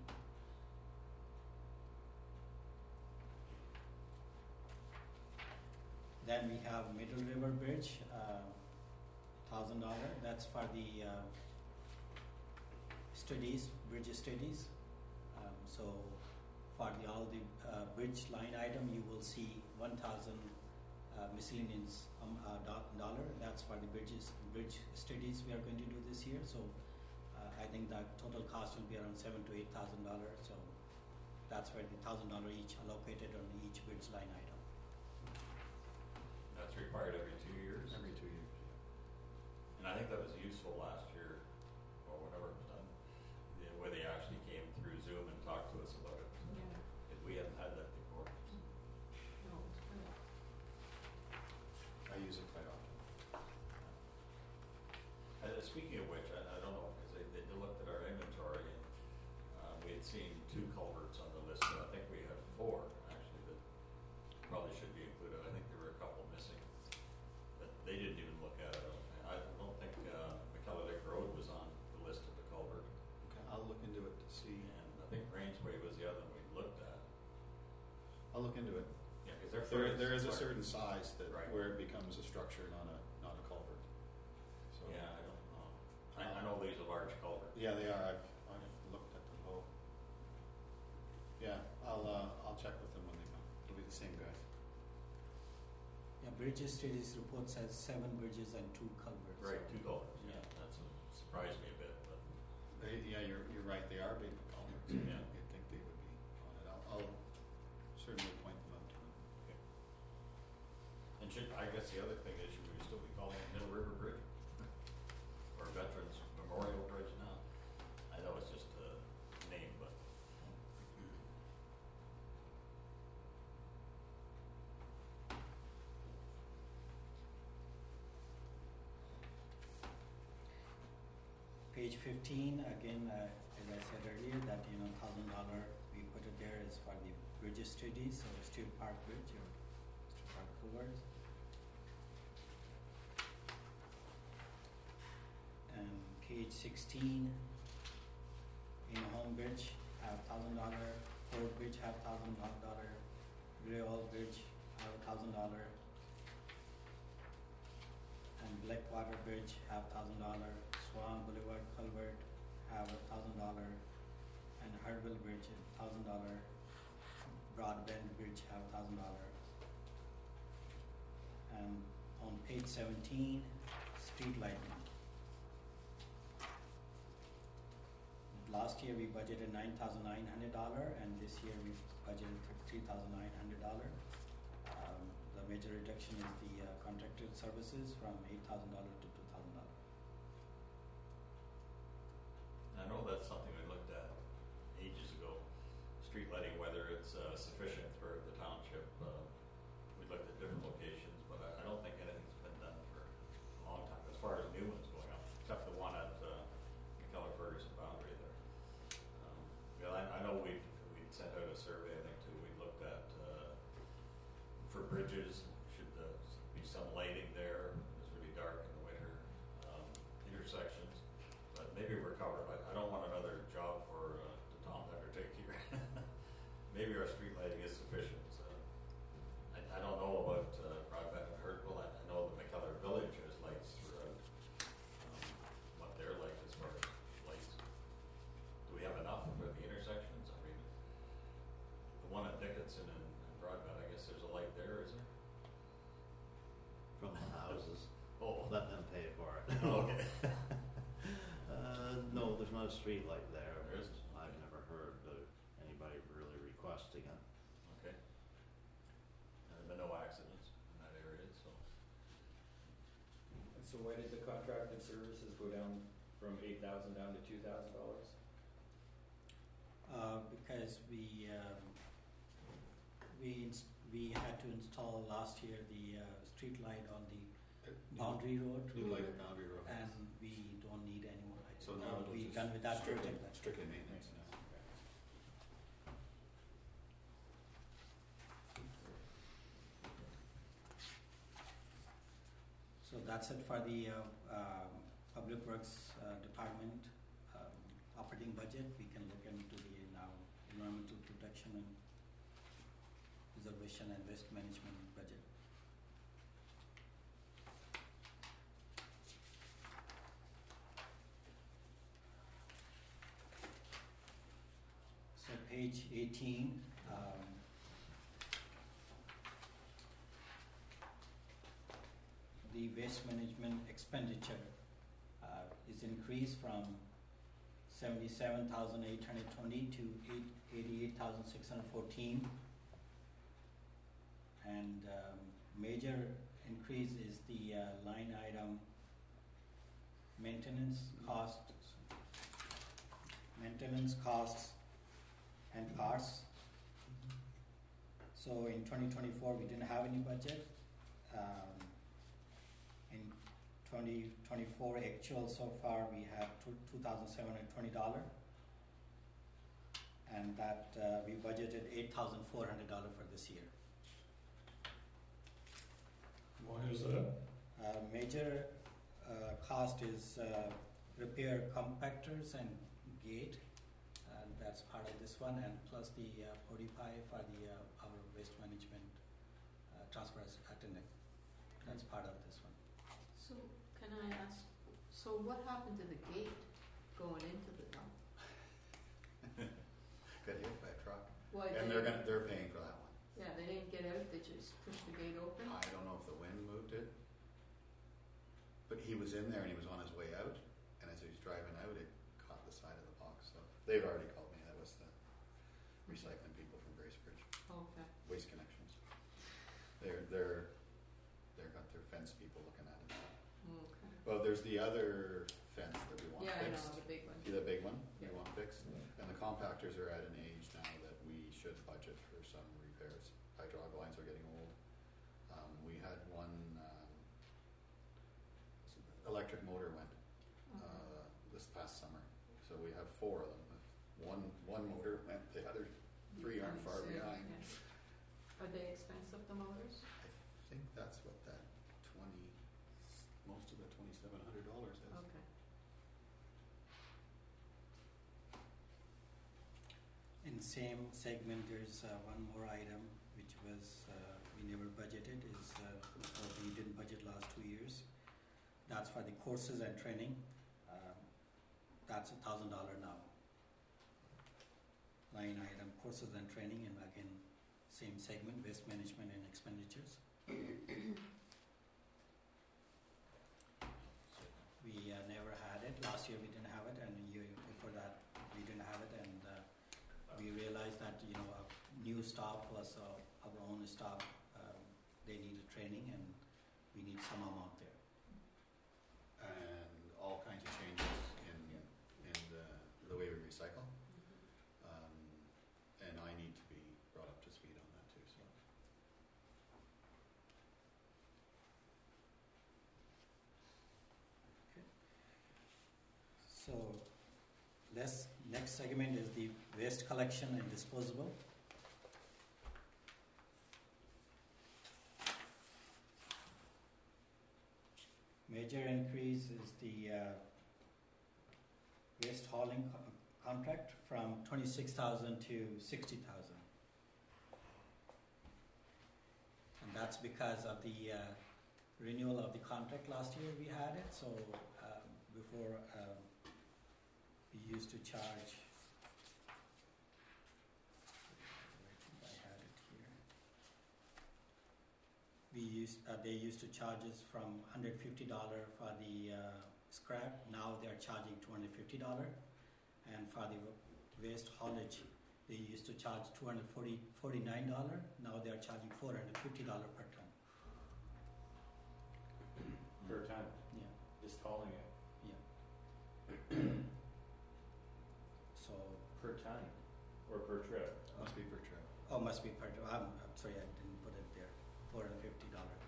Then we have Middle River Bridge, uh, thousand dollar. That's for the uh, studies, bridge studies. Um, so for the all the uh, bridge line item, you will see one thousand uh, miscellaneous um, uh, do- dollar. That's for the bridges, bridge studies we are going to do this year. So uh, I think the total cost will be around seven to eight thousand dollars. So that's where the thousand dollar each allocated on each bridge line item. That's required every two years. Every two years. And I think that was useful last year, or whenever it was done, the- where they actually came through Zoom and talked to us about it. Yeah. If we hadn't had that before. No, it's good. I use it quite often. Uh, speaking of which, I, I don't know, because they, they looked at our inventory and uh, we had seen two culverts on the list, so I think we have four actually that probably should be included. I think there were a couple missing that they didn't even look at it. I don't think uh, McKellar Road was on the list of the culvert, Okay, I'll look into it to see. and I think Rainsway was the other one we looked at. I'll look into it. Yeah, because they're There, furnace there is a fire. certain size that, Right. where it becomes a structure, not a, not a culvert. So, Yeah, I don't know. I, I know these are large culverts. yeah, they are. I've, I've looked at them both. Yeah, I'll, uh, I'll check with them when they come. It'll be the same guys. Yeah, bridge studies report says seven bridges and two culverts. Right, So- two culverts. Yeah. That's what surprised me a bit, but They, yeah, you're, you're right. They are big culverts. Yeah. You'd think they would be on it. I'll, I'll certainly point them out to them. and should I guess the other thing is should we still be calling it Middle River Bridge or Veterans Memorial Bridge now? I know it's just a name, but Page fifteen, again, uh, as I said earlier, that, you know, thousand dollar, we put it there is for the bridge studies, so Steel Park Bridge or Steel Park Culvert. And page sixteen, in Home Bridge, have thousand dollar, Ford Bridge have thousand dollar, Grey Hall Bridge have thousand dollar, and Blackwater Bridge have thousand dollar, Swan Boulevard Culvert have a thousand dollar, and Hardwell Bridge, thousand dollar. Broadband Bridge have thousand dollar. And on page seventeen, street lighting. Last year we budgeted nine thousand nine hundred dollar, and this year we budgeted three thousand nine hundred dollar. Um, the major reduction is the uh, contracted services from eight thousand dollar to two thousand dollar. I know that's something we looked at ages ago, street lighting, whether it's uh, sufficient for the township. Uh, we looked at different locations, but I, I don't think anything's been done for a long time as far as new ones going up, except the one at uh, McKellar Ferguson boundary there. Um, yeah, I, I know we we sent out a survey. I think too. We looked at uh, for bridges. Should the, be some lighting there? It's really dark in the winter. Um, intersections, but maybe we're covered. I, I don't want another job for uh, the Tom to undertake here. Maybe our street lighting is sufficient. So I, I don't know about uh, Broadbent and Hurtwell. I, I know the McKellar Village has lights throughout. Um, what they're like as far as lights. Do we have enough for the intersections? I mean, the one at Dickinson and, and Broadbent, I guess there's a light there, is there? From the houses. Oh, Let them pay for it. oh, okay. Uh, no, there's not a street light there. There isn't? I've never heard of anybody really requesting it. Okay. And there have been no accidents in that area, so. And so why did the contracted services go down from eight thousand down to two thousand dollars? Uh, because we um, we ins- we had to install last year the uh, street light on the boundary road, New light at Boundary Road. and we don't need any more lights. So now it'll we just done with that strictly, project. strictly maintenance now. So that's it for the uh, um, Public Works uh, Department um, operating budget. We can look into the now environmental protection and preservation and waste management budget. So page eighteen. Um, the waste management expenditure uh, is increased from seventy-seven thousand eight hundred twenty to eighty-eight thousand six hundred fourteen. And um, major increase is the uh, line item maintenance cost, maintenance costs and costs. So in twenty twenty-four, we didn't have any budget. Um, in twenty twenty-four actual so far, we have two thousand seven hundred twenty dollars, and that uh, we budgeted eight thousand four hundred dollars for this year. Why is that? Uh, major uh, cost is uh, repair compactors and gate, and that's part of this one, and plus the uh, Podify for the uh, our waste management uh, transfer attendant. That's part of this one. So can I ask, so what happened to the gate going into the dump? Got hit by a truck. Why And they- they're gonna, they're paying for that one. Yeah, they didn't get out, they just pushed the gate open? I don't know if the wind moved it, but he was in there and he was on his way out, and as he was driving out, it caught the side of the box, so they've already called me, that was the recycling people from Bracebridge, Okay. Waste Connections. They're, they're, they've got their fence people looking at it. Okay. Well, there's the other fence that we want Yeah, I fixed. know, the big one. See the big one we Yeah. want fixed? And the compactors are at an age now that we should budget for some repairs. Hydraulic lines are getting old. Um, we had one, um, electric motor went, Okay. uh, this past summer. So we have four of them. If one, one motor went, the other three aren't far Yeah, behind. yeah. Are they expensive, the motors? I think that's what that twenty, most of the twenty-seven hundred dollars is. Okay. In same segment, there's uh, one more item which was uh, we never budgeted is uh, or we didn't budget last two years. That's for the courses and training. Um, that's a thousand dollar now. line item, courses and training, and again, same segment, waste management and expenditures. We uh, never had it. Last year we didn't have it, and the year before that we didn't have it. And uh, we realized that you know our new staff plus uh, our own staff, um, they needed training, and we need some amount there. And all kinds of changes in in the, the way we recycle. Um, and I need to be brought up to speed on that too. So. So, this next segment is the waste collection and disposable. Major increase is the uh, waste hauling co- contract from twenty-six thousand to sixty thousand. And that's because of the uh, renewal of the contract last year we had it. So um, before um, we used to charge, I had it here. We used, uh, they used to charge us from one hundred fifty dollars for the uh, scrap. Now they are charging two hundred fifty dollars. And for the waste haulage, they used to charge two hundred forty-nine dollars. Now they are charging four hundred fifty dollars per ton. Per ton, Yeah, just hauling it. yeah. So, Per ton or per trip? Must be per trip. oh, must be per, I'm, I'm sorry, I didn't put it there, four hundred fifty dollars.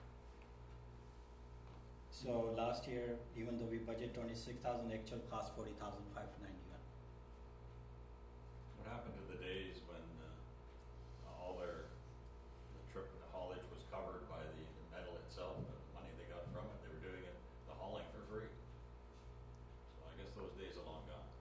So last year, even though we budget twenty-six thousand, actual cost forty thousand five hundred ninety-one. What happened to the days when uh, all their the trip the haulage was covered by the metal itself, and the money they got from it, they were doing it the hauling for free. So I guess those days are long gone.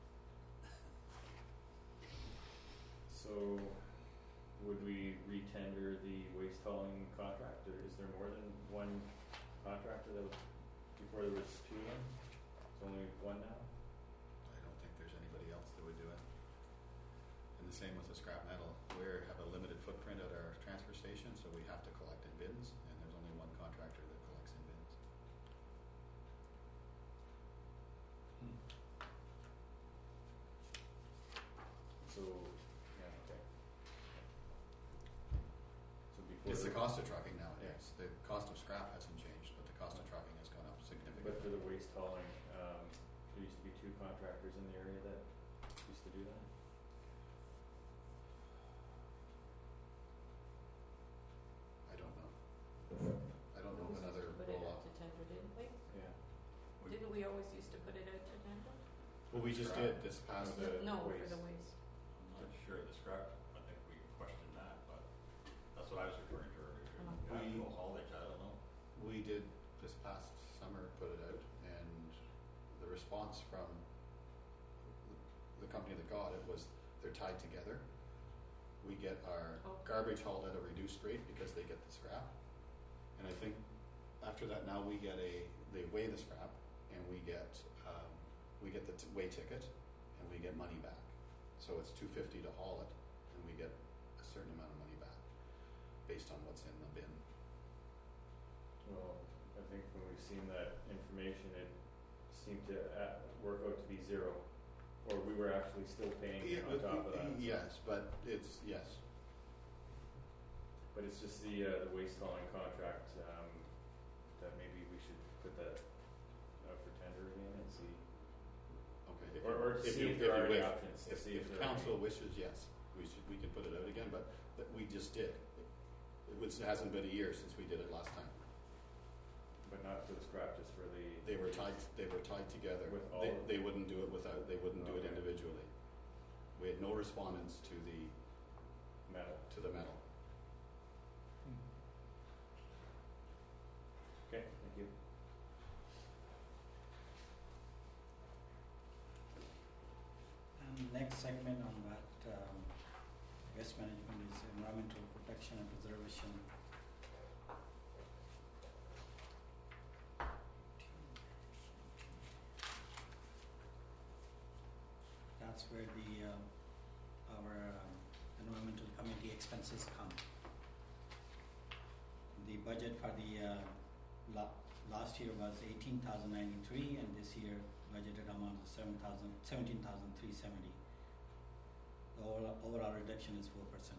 So, would we retender the waste hauling contract, or is there more than one contractor that was, before there was two of them? There's only one now? I don't think there's anybody else that would do it. And the same with the scrap metal. We have a limited footprint at our transfer station, so we have to collect in bins, and there's only one contractor that collects in bins. So, yeah, okay. So before. It's the there- cost of trucking nowadays. The cost of scrap hasn't changed, but the cost of trucking has gone up significantly. But for the waste hauling, um, there used to be two contractors in the area that used to do that? I don't know. I don't know We of always another used to put it roll out up. to tender, didn't we? Yeah. We- Didn't we always used to put it out to tender? Well, we just did this past. The No, for waste. the waste. I'm not sure the scrap, I think we questioned that, but that's what I was referring to earlier. Uh-huh. The actual haulage, I don't know. We did this past summer put it out, and the response from the company that got it was they're tied together. We get our Okay. garbage hauled at a reduced rate because they get the scrap, and I think after that now we get a they weigh the scrap, and we get um, we get the t- weigh ticket, and we get money back. So it's two fifty to haul it, and we get a certain amount of money back based on what's in the bin. Well, I think when we've seen that information, it seemed to uh, work out to be zero, or we were actually still paying Yeah, on top of that. so- Yes, but it's yes. But it's just the uh, the waste hauling contract um, that maybe we should put that out for tender again and see, Okay. If or, you- or to if see you- if there if you are any wish. options. To If, see if if there are council any. wishes, yes, we should we can put it out again. But that we just did. It, was, it hasn't been a year since we did it last time. But not for the scrap, just for the. They were tied. They were tied together. With all They, of they wouldn't do it without. They wouldn't do it Okay. individually. We had no respondents to the metal. to the metal. Okay, thank you. And the next segment on that um, waste management is environmental protection and preservation. That's where the uh, our um, community expenses come. The budget for the uh, la- last year was eighteen thousand ninety-three, and this year budgeted amount is seven thousand seventeen thousand three seventy. The overall, overall reduction is four percent.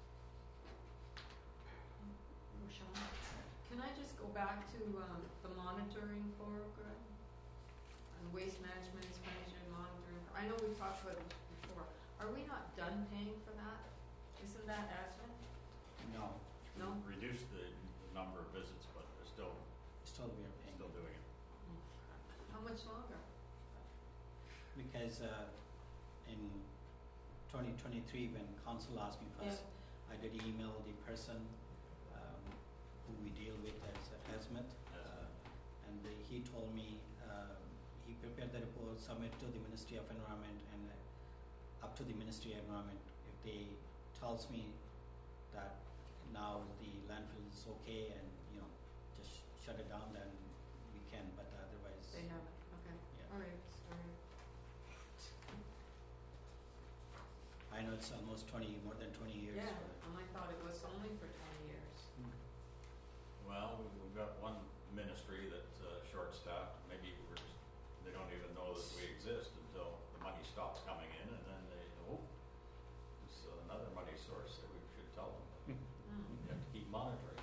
Roshan, can I just go back to um, the monitoring program and waste management expenditure monitoring? I know we've talked about this before. Are we not done paying for that? Isn't that asset? No, No? Reduce the number of visits, but we're still, still we are paying. still doing it. How much longer? Because uh, in twenty twenty-three, when council asked me first, I did email the person um, who we deal with as Hazmat, uh, and they, he told me um, he prepared the report, submit to the Ministry of Environment, and uh, up to the Ministry of Environment. If they tells me that now the landfill is okay and you know just shut it down, then we can. But otherwise, They haven't. Okay. yeah. All right. Sorry. I know it's almost twenty, more than twenty years. Yeah, for- and I thought it was only for twenty years. Well, we- we've got one ministry that's uh, short-staffed. Maybe we're just, they don't even know that we exist until the money stops coming in, and then they, oh, there's another money source that we should tell them. Mm. You have to keep monitoring.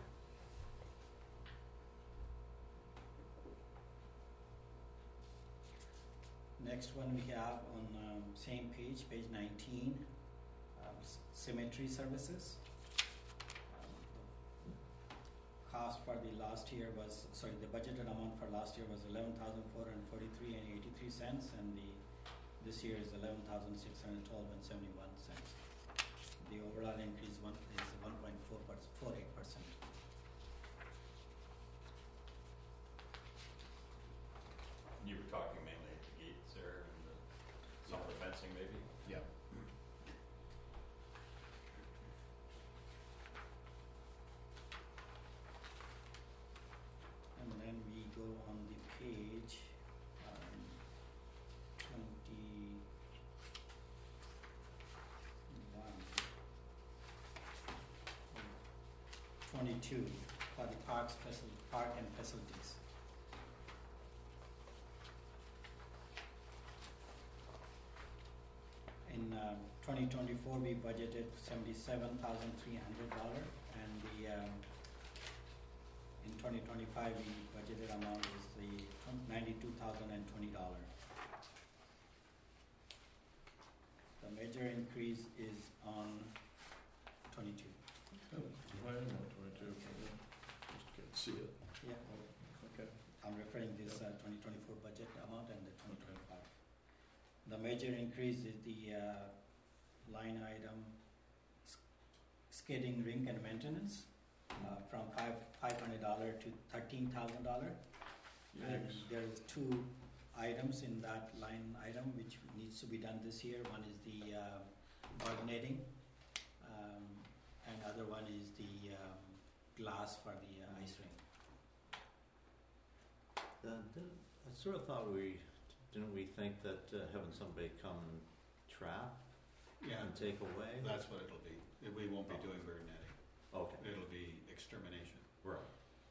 Next one we have on um, same page, page nineteen, um, c- cemetery services. Um, the cost for the last year was, sorry, the budgeted amount for last year was eleven thousand four hundred forty-three and eighty-three cents, and the this year is eleven thousand six hundred twelve and seventy-one cents. The overall increase one is one point four percent, four eight percent. You were talking mainly at the gates there and the, some of the fencing maybe? Yep. And then we go on the page, um, twenty-one, twenty-two, for the parks facil- park and facilities. In um, twenty twenty-four, we budgeted seventy-seven thousand three hundred dollar, and the um, in twenty twenty-five, we budgeted amount is the ninety-two thousand and twenty dollar. The major increase is on twenty-two. Why not twenty-two? Just can't see it. Yeah, Okay. I'm referring this uh, twenty twenty-four budget amount and the twenty twenty-five. The major increase is the uh, line item s- skating rink and maintenance uh, from five five hundred dollar to thirteen thousand dollar. And Yikes. there is two items in that line item which needs to be done this year. One is the uh, coordinating, um, and other one is the um, glass for the uh, ice rink. Uh, didn't- I sort of thought we, didn't we think that uh, having somebody come and trap Yeah, and take away? that's what it'll be. It- We won't be doing bird netting. Okay, It'll be extermination. right.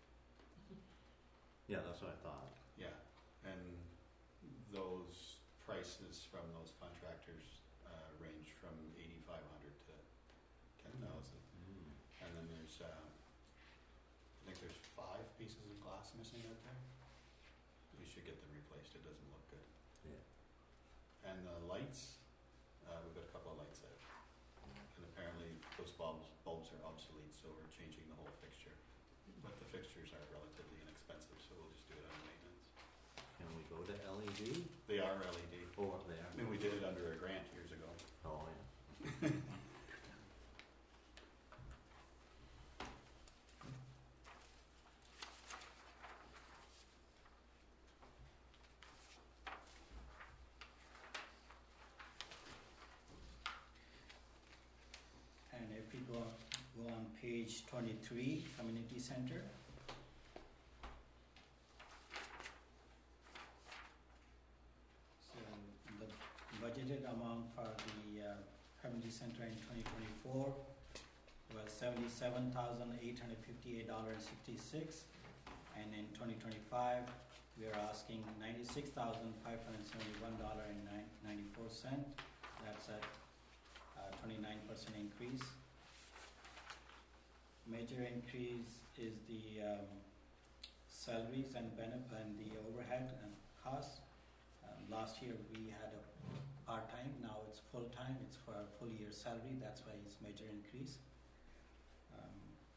Yeah, that's what I thought. Yeah, and those prices from those contractors uh, range from eighty-five hundred to ten thousand. And then there's, uh, I think there's five pieces of glass missing out there. We should get them replaced. It doesn't look good. Yeah. And the lights, uh, we've got a couple of lights out. And apparently those bulbs, bulbs are obsolete, so we're changing the whole fixture. But the fixtures are relatively inexpensive, so we'll just do it under maintenance. Can we go to L E D? They are L E D. Or they I are? mean, we did it under a grant years ago. Oh, yeah. And if we go, go on page twenty-three, community center. So the budgeted amount for the uh, community Center in twenty twenty-four was seventy-seven thousand eight hundred fifty-eight dollars and sixty-six, and in twenty twenty-five we are asking ninety-six thousand five hundred seventy-one dollars and ninety-four cents. That's a uh, twenty-nine percent increase. Major increase is the um, salaries and benefit and the overhead and costs. Um, last year we had a part-time, now it's full-time, it's for a full year salary, that's why it's major increase. Um,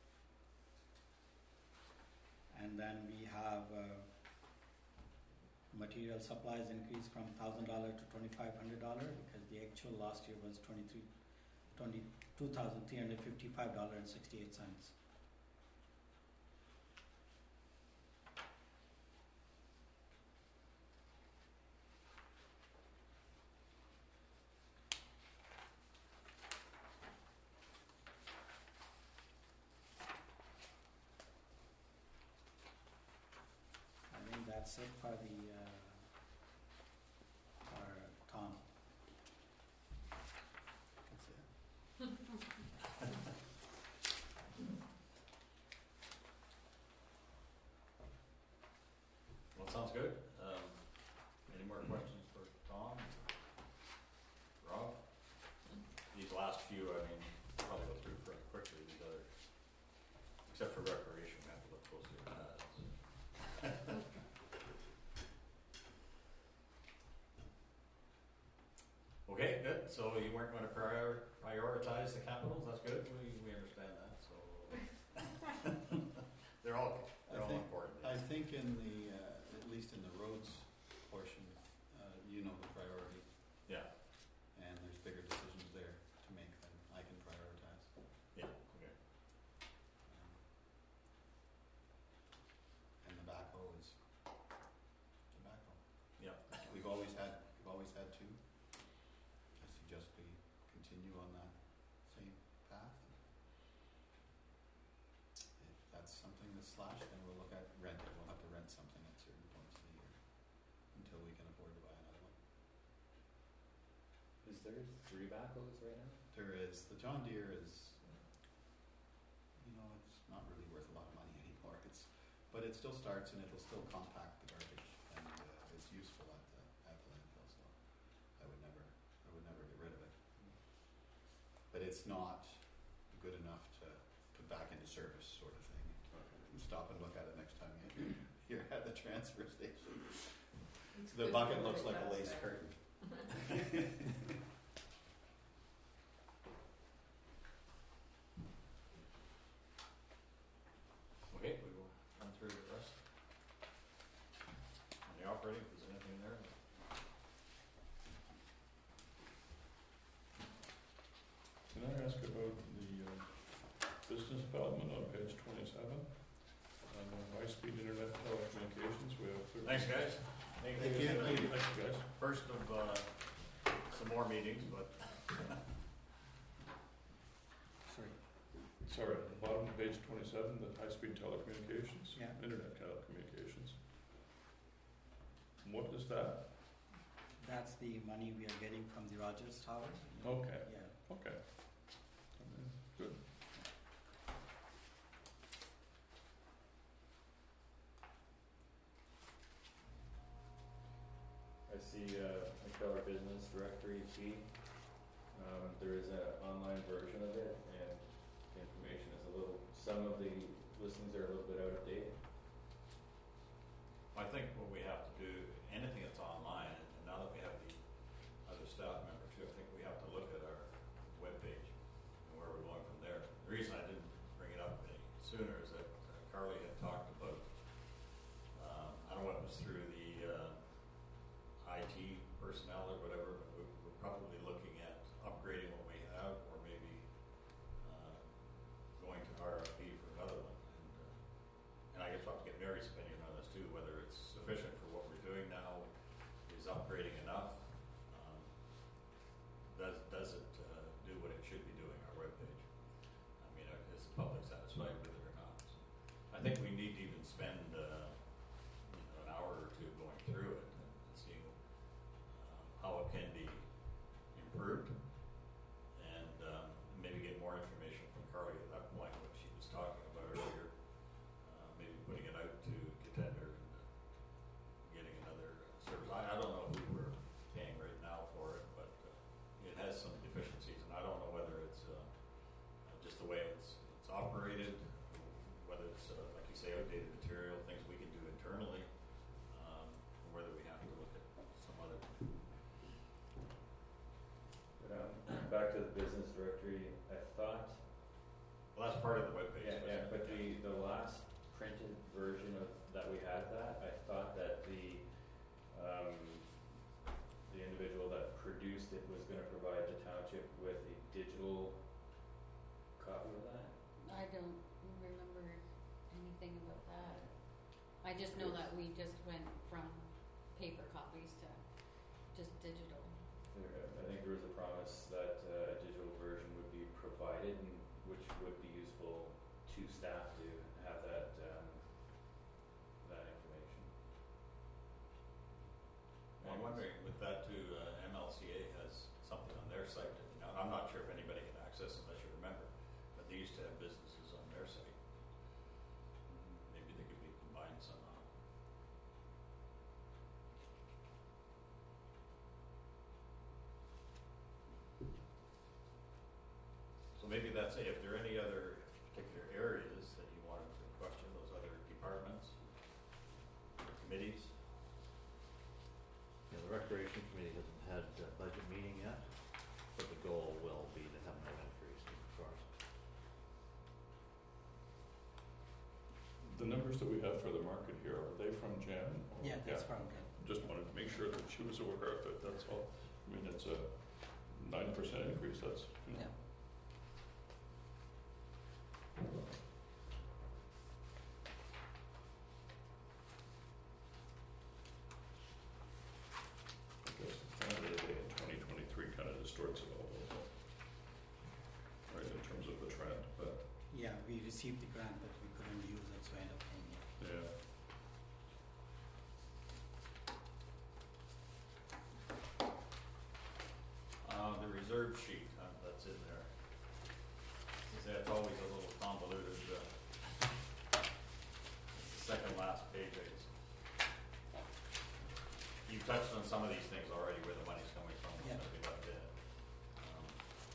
and then we have uh, material supplies increase from one thousand dollars to twenty-five hundred dollars because the actual last year was twenty-two thousand three hundred fifty-five dollars and sixty-eight cents. I think that's it for the uh, for Tom. That's it. Well, sounds good. Um, any more questions for Tom? Rob? These last few, I mean, probably go through pretty quickly, these other, except for recreation, we have to look closely at that. Okay, good. So you weren't gonna prior, prioritize the capitals, that's good, we, we understand that, so. They're all, I they're all think- important. I think in the, uh, at least in the roads portion, uh, you know the priority, Yeah, and there's bigger decisions there to make than I can prioritize. yeah, okay. Um, And the backhoe is the backhoe. Yeah. We've always had, we've always had two. I suggest we continue on that same path. If that's something that's slashed, then we'll look at rent it. We'll have to rent something at certain points of the year until we can afford to buy another one. Is there three backhoes right now? There is, the John Deere is, you know, it's not really worth a lot of money anymore. It's, but it still starts and it'll still compact the garbage and uh, it's useful at the, at the landfill, so I would never, I would never get rid of it. But it's not good enough to put back into service sort of thing. Stop and look at it next time you- you're at the transfer station. It's The good bucket for looks really like a fast lace there. curtain. Okay, we will run through the rest. On the operating, if there's anything there. Can I ask about the uh, business development on page twenty-seven? On the high-speed internet telecommunications, we have. thirty Thanks, guys. Thank you. Thank you, guys. First of, uh, some more meetings, but Sorry. Sorry, at the bottom of page twenty-seven, the high-speed telecommunications, Yeah. internet telecommunications. What is that? That's the money we are getting from the Rogers Tower. Okay, Yeah. okay. Okay, good. I see uh, McKellar Business Directory fee. Um, there is an online version of it, and the information is a little. Some of the listings are a little bit out of date. I think what we have to do, anything that's online, and now that we have the other staff member too, I think we have to look at our webpage and where we're going from there. The reason I didn't bring it up any sooner is that uh, Carly had talked about, um, I don't know if it was through the uh, I T personnel or whatever, but we- we're probably looking at upgrading what we have or maybe uh, going to R F P for another one. And, uh, and I guess we'll have to get Mary's opinion on this too, whether it's sufficient for what we're doing now, is upgrading enough? Um, does does it uh, do what it should be doing, our webpage? I mean, uh, is the public satisfied with it or not? So I think we need to even spend uh, you know, an hour or two going through it and seeing um, how it can be improved. And say outdated material, things we can do internally, um, or whether we have to look at some other. But, um, back to the business directory, I thought, Well, that's part of the webpage. yeah, yeah, but the, the last printed version of, that we had that, I thought that the, um, the individual that produced it was gonna provide the township with a digital copy of that. I don't remember anything about that. I just know that we just went from paper copies to just digital. There, I think there was a promise that uh, a digital version would be provided, and which would be useful to staff to have that um, that information. Well, I'm wondering, with that too, uh, M L C A has something on their site, you know, and I'm not sure if anybody can access unless you remember, but they used to have businesses on their site. Maybe they could be combined somehow. So maybe that's it. If there are any other particular areas that you wanted to question, those other departments, committees. Yeah, the recreation committee hasn't had a budget meeting yet, but the goal will be to have no increase, of course. The numbers that we have for the market here, are they from Jan? or- Yeah, that's from them. Just wanted to make sure that she was aware of it, that's all. I mean, it's a nine percent increase, that's, you know. Yeah. I guess the calendar day in twenty twenty-three kind of distorts it all, doesn't it? Right, in terms of the trend, but, Yeah, we received the grant, but we couldn't use it, so I ended up paying it. yeah. Uh, the reserve sheet, uh, that's in there. That's always a little convoluted, uh, it's the second last page, I guess. You touched on some of these things already, where the money's coming from, Yeah. that we left in. Um,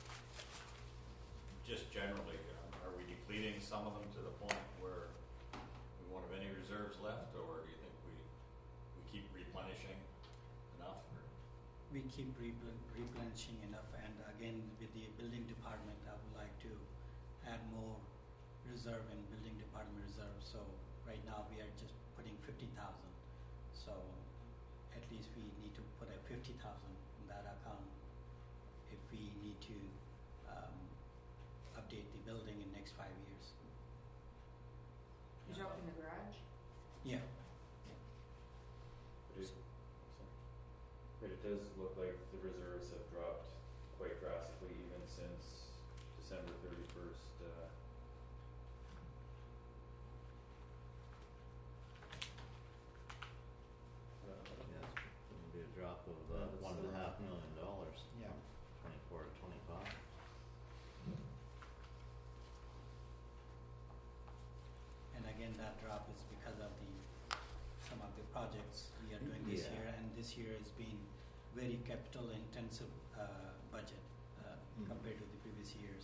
Just generally, um, are we depleting some of them to the point where we won't have any reserves left, or do you think we, we keep replenishing enough, or? We keep replen- replenishing enough, and again, with the building department, I would like to add more reserve in building department reserve, so right now we are just putting fifty thousand. So at least we need to put a fifty thousand in that account if we need to um, update the building in next five years. Is it up in the garage? Yeah, But it, sorry. But it does look like the reserves have dropped quite drastically even since December thirty-first. Uh, uh, Yeah, it's gonna be a drop of Yeah, uh, that's one and a the- half million dollars, yeah. twenty-four to twenty-five. And again, that drop is because of the, some of the projects we are doing this Yeah. year, and this year has been very capital intensive uh, budget uh, Mm. compared to the previous years.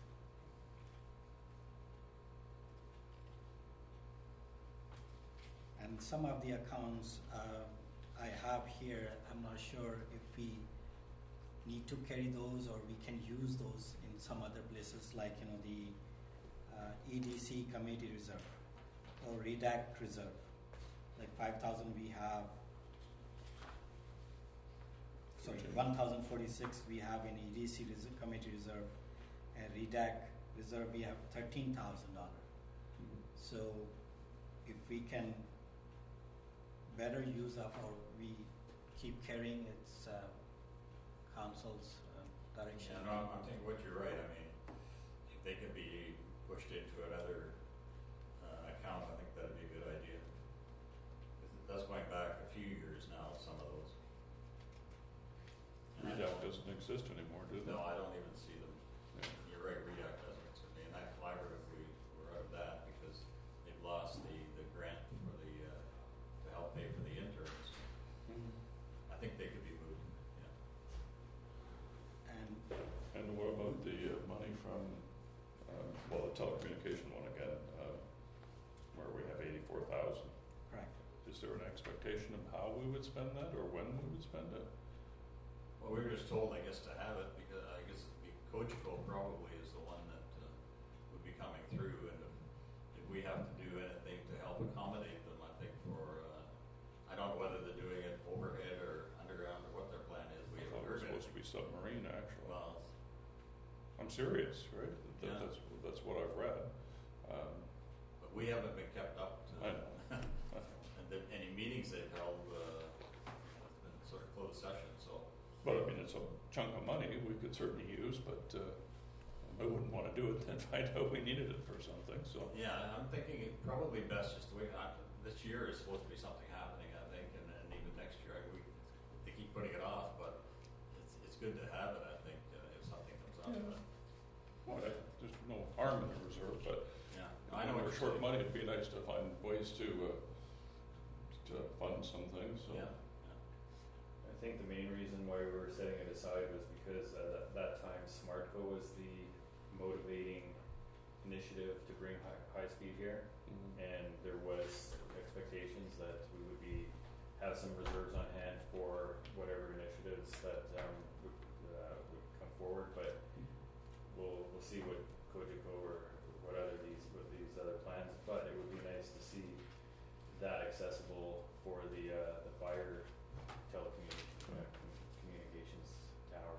And some of the accounts uh, I have here, I'm not sure if we need to carry those or we can use those in some other places, like, you know, the uh, E D C committee reserve or redact reserve. Like five thousand we have, sorry, Okay. one thousand forty-six we have in E D C reserve, committee reserve, and redact reserve we have thirteen thousand dollars. So if we can better use of our, we keep carrying its uh, council's uh, direction. Yeah, no, I'm, I'm thinking what you're right, I mean, if they could be pushed into another, uh, account, I think that'd be a good idea. 'Cause that's going back a few years now, some of those. And I Redact don't- doesn't exist anymore, do they? No, I don't even see them. Yeah. You're right, Redact doesn't, so in that collaborative, we, we're out of that because they've lost the, the grant for the, uh, to help pay for the interns. I think they could be moved, yeah. And And what about the uh, money from, um, well, the telecommunication one again, uh, where we have is there an expectation of how we would spend that or when we would spend it? Well, we were just told, I guess, to have it because I guess the Cogeco probably is the one that uh, would be coming through, and if, if we have to do anything to help accommodate them, I think for uh, I don't know whether they're doing it overhead or underground or what their plan is. We I haven't thought it was heard supposed to anything. be submarine, actually. Well, I'm serious, right? That, Yeah. That's that's what I've read. Um, but we haven't been kept up to. I know. And the, any meetings they've held, uh, it's been sort of closed session. So. But I mean, it's a chunk of money we could certainly use, but uh, I wouldn't want to do it then find out we needed it for something. So Yeah, I'm thinking it probably best just to wait. I, this year is supposed to be something happening, I think, and then even next year. I, we they keep putting it off, but it's it's good to have it. I think uh, if something comes up. Yeah. But, well, I, there's no harm in the reserve, but yeah, I know when what we're you're short saying. money. It'd be nice to find ways to uh, to fund some things. So. Yeah. I think the main reason why we were setting it aside was because uh, at that time SmartCo was the motivating initiative to bring high, high speed here, Mhm. and there was expectations that we would be have some reserves on hand for whatever initiatives that um, would uh, would come forward. But we'll we'll see what Cogeco or what other these what these other plans. But it would be nice to see that accessible for the uh, the fire telecommunications uh, communications tower.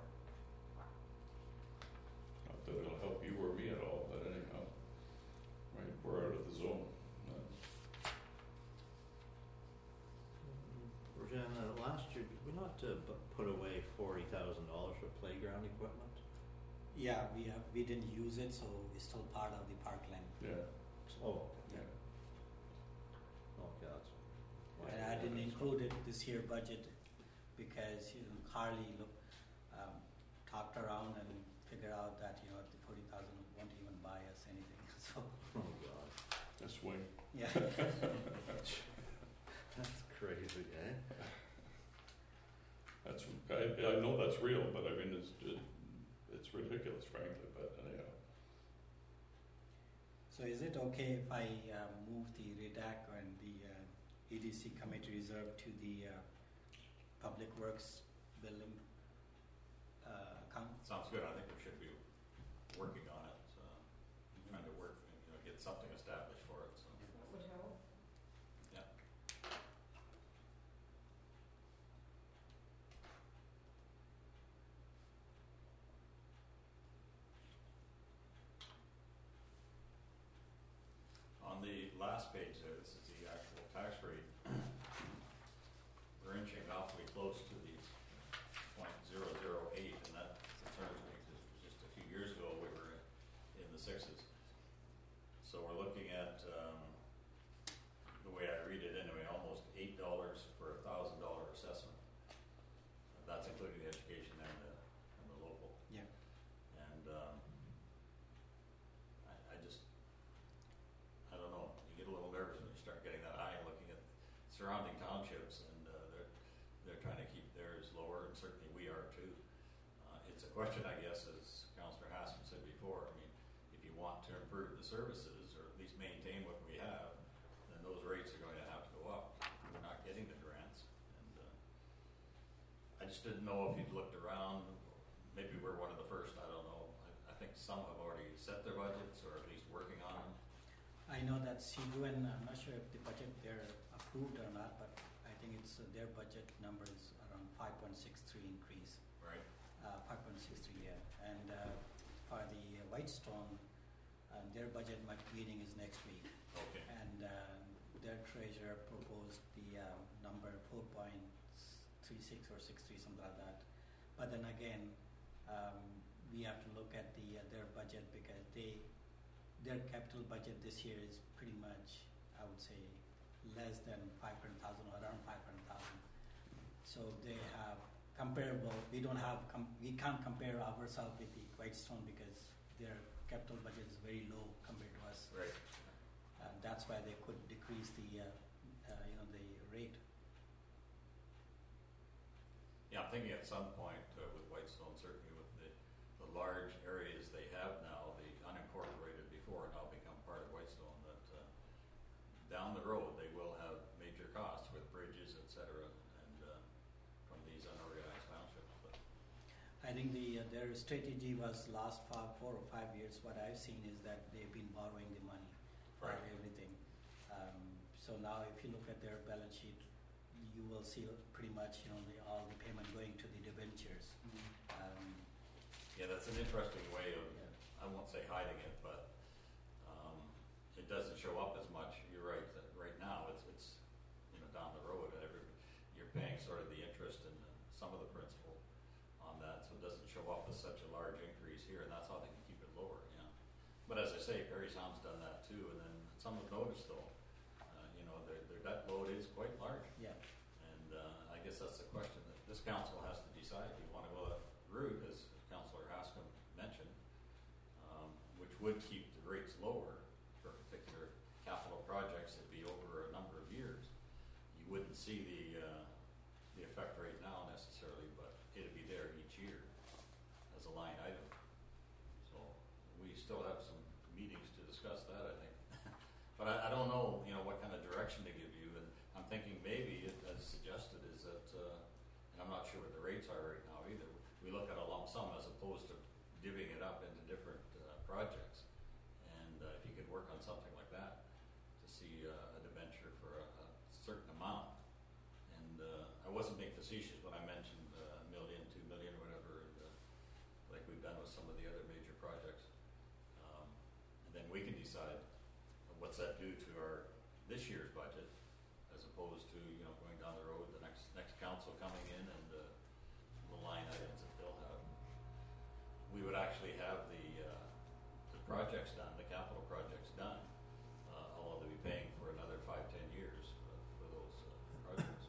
Not that it'll help you or me at all, but anyhow, right? We're out of the zone. Uh, Regina, last year, did we not uh, bu- put away forty thousand dollars for playground equipment? Yeah, we have, we didn't use it, so it's still part of the parkland. yeah. Oh, Yeah. okay, that's. And I didn't include it this year budget because, you know, Carly look, um, talked around and figured out that, you know, the forty thousand won't even buy us anything, so, Oh, God. A swing. yeah. That's crazy, eh? That's I, I know that's real, but I mean it's it, it's ridiculous, frankly. But anyhow, So is it okay if I uh, move the R E D A C and the uh, E D C committee reserve to the uh, Public Works building uh, account? Sounds good. I think we should be working on it. So trying to work, you know, get something established for it. So. That would help. Yeah. On the last page there, this is the actual tax rate. We're inching awfully close to the point zero zero eight, and that concerns me because just a few years ago we were in the sixes. So we're looking at, um, the way I read it anyway, almost eight dollars for a thousand dollar assessment. That's including the education and the, and the local. Yeah. And um, I, I just, I don't know, you get a little nervous when you start getting that high and looking at surrounding townships, and uh, they're they're trying to keep theirs lower, and certainly we are too. Uh, it's a question, I guess, as Councillor Haskell said before. I mean, if you want to improve the services or at least maintain what we have, then those rates are going to have to go up. We're not getting the grants, and uh, I just didn't know if you'd looked around. Maybe we're one of the first. I don't know. I, I think some have already set their budgets or at least working on them. I know that Seguin, I'm not sure if the budget they're approved or not, but I think it's, uh, their budget number is around five point six three increase, Right. uh, five point six three, yeah. And uh, for the Whitestone, uh, their budget mi- meeting is next week. Okay. And uh, their treasurer proposed the uh, number four point three six or six three, something like that. But then again, um, we have to look at the uh, their budget because they their capital budget this year is pretty much, I would say, less than five hundred thousand or around five hundred thousand. So they have comparable. We don't have. Com- we can't compare ourselves with the Whitestone because their capital budget is very low compared to us. Right. Uh, that's why they could decrease the, uh, uh, you know, the rate. Yeah, I'm thinking at some point uh, with Whitestone, certainly with the, the large areas they have now, the unincorporated before now become part of Whitestone, that uh, down the road they will have major costs. think the, uh, their strategy was last five, four or five years, what I've seen is that they've been borrowing the money for Right. everything. Um, so now if you look at their balance sheet, you will see pretty much, you know, the, all the payment going to the debentures. Um, Yeah, that's an interesting way of, yeah. I won't say hiding it, but um, it doesn't show up as much. You're right, that right now it's, it's you know, down the road, every, you're paying sort of the interest and the- some of the principal on that, so it doesn't show up as such a large increase here, and that's how they can keep it lower, you know. But as I say, Perry Sound's done that too, and then some have noticed though, uh, you know, their, their debt load is quite large. Yeah. And uh, I guess that's the question that this council has to decide. Do you want to go that route, as Councillor Haskam mentioned, um, which would keep the rates lower for particular capital projects that be over a number of years. You wouldn't see the uh, the effect right now necessarily, but it'd be there each year as a line item. So we still have some meetings to discuss that, I think. But I, I don't know, you know, what kind of direction to give you, and I'm thinking maybe, as suggested, is that, uh, and I'm not sure what the rates are right now either, we look at a lump sum as opposed to divvying it up into different uh, projects. And uh, if you could work on something like that, to see uh, a debenture for a, a certain amount. And uh, I wasn't being facetious when I mentioned uh, a million, two million, whatever, and, uh, like we've done with some of the other major projects. Um, and then we can decide what's that do to our this year's budget, as opposed to, you know, going down the road, the next next council coming in and uh, the line items that they'll have. We would actually have the uh, the projects done, the capital projects done, uh, although they'll be paying for another five, ten years uh, for those uh, projects.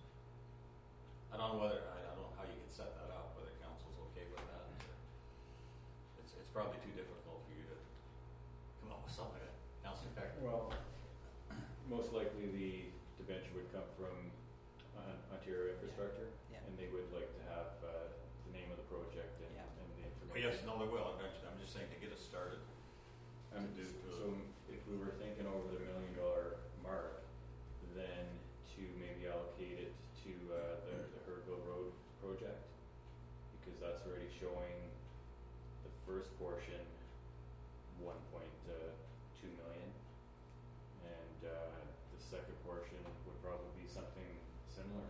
I don't know whether I don't know how you can set that up, whether council's okay with that. It's it's probably too difficult for you to come up with something. Councilor Peck? Well, most likely the debenture would come from uh, Ontario Infrastructure, Yeah. and they would like to have uh, the name of the project and, Yeah. and the Oh, information. yes, no, they will eventually. I'm just saying to get us started. Um, to do to so if we were thinking over the million dollar mark, then to maybe allocate it to uh, the, the Herdville Road project, because that's already showing the first portion one point two million, and uh, the second portion would probably be something similar.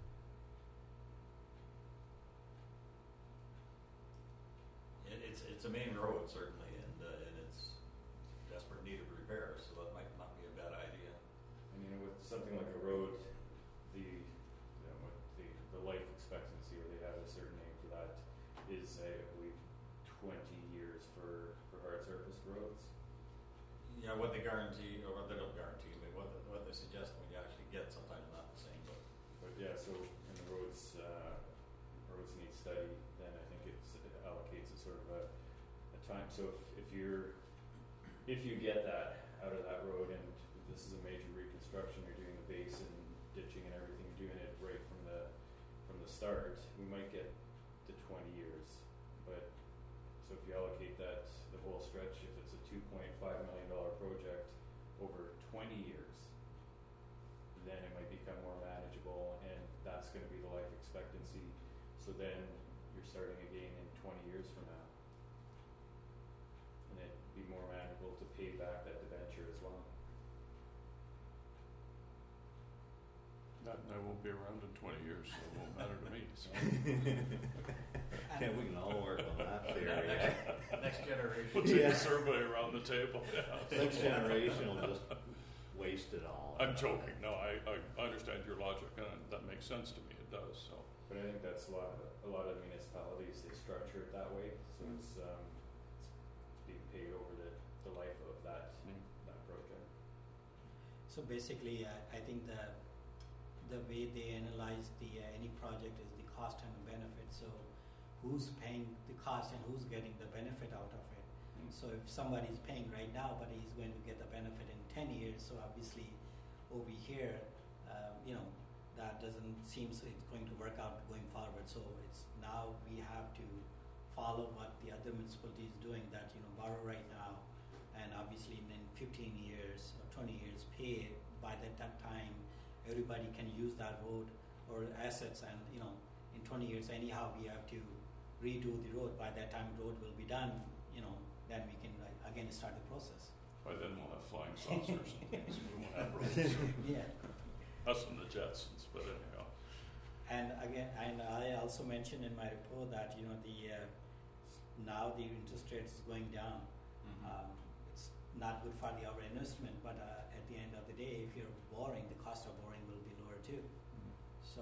It, it's it's a main road certainly, and uh, and it's desperate need of repair, so that might not be a bad idea. And you know, with something like a road, the you know, with the the life expectancy, or they have a certain name for that, is I believe twenty years for for hard surface roads. Yeah, what they guarantee, or what they don't guarantee, but what the, what they suggest when you actually get, sometimes not the same. But But yeah, so in the roads uh, roads need study, then I think it's, it allocates a sort of a, a time. So if, if you're if you get that out of that road, and this is a major reconstruction, you're doing the base and ditching and everything, you're doing it right from the from the start, we might get to twenty years. But so if you allocate that the whole stretch, if it's a two point five million dollar project over twenty years, then it might become more manageable, and that's going to be the life expectancy. So then you're starting again in twenty years from now, and it'd be more manageable to pay back that debenture as well. That, I won't be around in twenty years, so it won't matter to me, so. Yeah, we can all work on that theory. next generation. We'll take Yeah. a survey around the table, yeah. Next generation will just waste it all. I'm joking, no, I, I understand your logic, and that makes sense to me, it does, so. But I think that's a lot of a lot of municipalities, they structure it that way, so it's um, it's being paid over the, the life of that that project. So basically, uh, I think the the way they analyze the uh, any project is the cost and the benefit. So who's paying the cost and who's getting the benefit out of it? Mm. So if somebody's paying right now, but he's going to get the benefit in ten years, so obviously over here, um, you know, that doesn't seem so it's going to work out going forward. So it's now we have to follow what the other municipality is doing, that, you know, borrow right now, and obviously in fifteen years or twenty years pay it. By that, that time, everybody can use that road or assets, and, you know, in twenty years anyhow we have to redo the road. By that time, road will be done. You know, then we can uh, again start the process. By then we'll have flying saucers and things, we won't have roads. Yeah. Us and the Jetsons, but anyhow. And again, and I also mentioned in my report that you know the uh, now the interest rates is going down. Mhm. Um, it's not good for the our investment, but uh, at the end of the day, if you're borrowing, the cost of borrowing will be lower too. So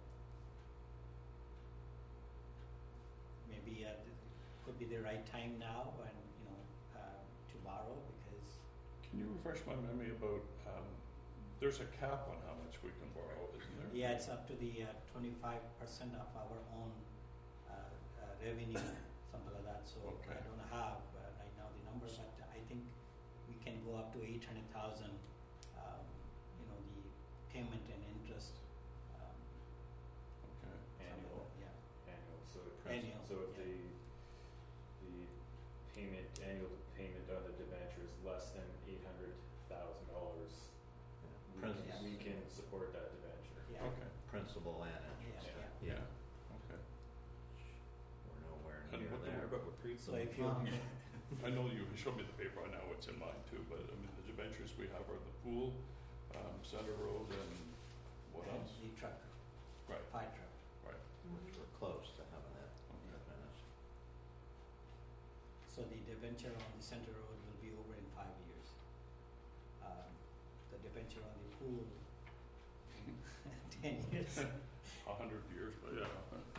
maybe uh, th- could be the right time now, and you know, uh, to borrow because Can you refresh my memory about, um, there's a cap on how much we can borrow, isn't there? yeah, it's up to the uh, twenty-five percent of our own uh, uh, revenue, something like that. So Okay. I don't have uh, right now the number, but I think we can go up to eight hundred thousand. Um, you know, the payment and interest. Um, Okay. something Annual. like that, yeah. Annual, so it Annual, so if yeah. the, the payment, annual payment on the debenture is less than eight hundred thousand dollars, we, Principal. Yeah. we can support that debenture. Yeah. Okay, Principal and Yeah, interest. yeah. yeah, okay. We're nowhere And near what the, there, but we're pretty So if you I know you showed me the paper, I know what's in mine too, but I mean, the debentures we have are the pool, um, Center Road, and what and else? the truck, Right, fire truck. right, Which we're close to having it okay. finished. So the debenture on the center road will be over in five years. Um, the debenture on the pool, ten years. A hundred years, but yeah.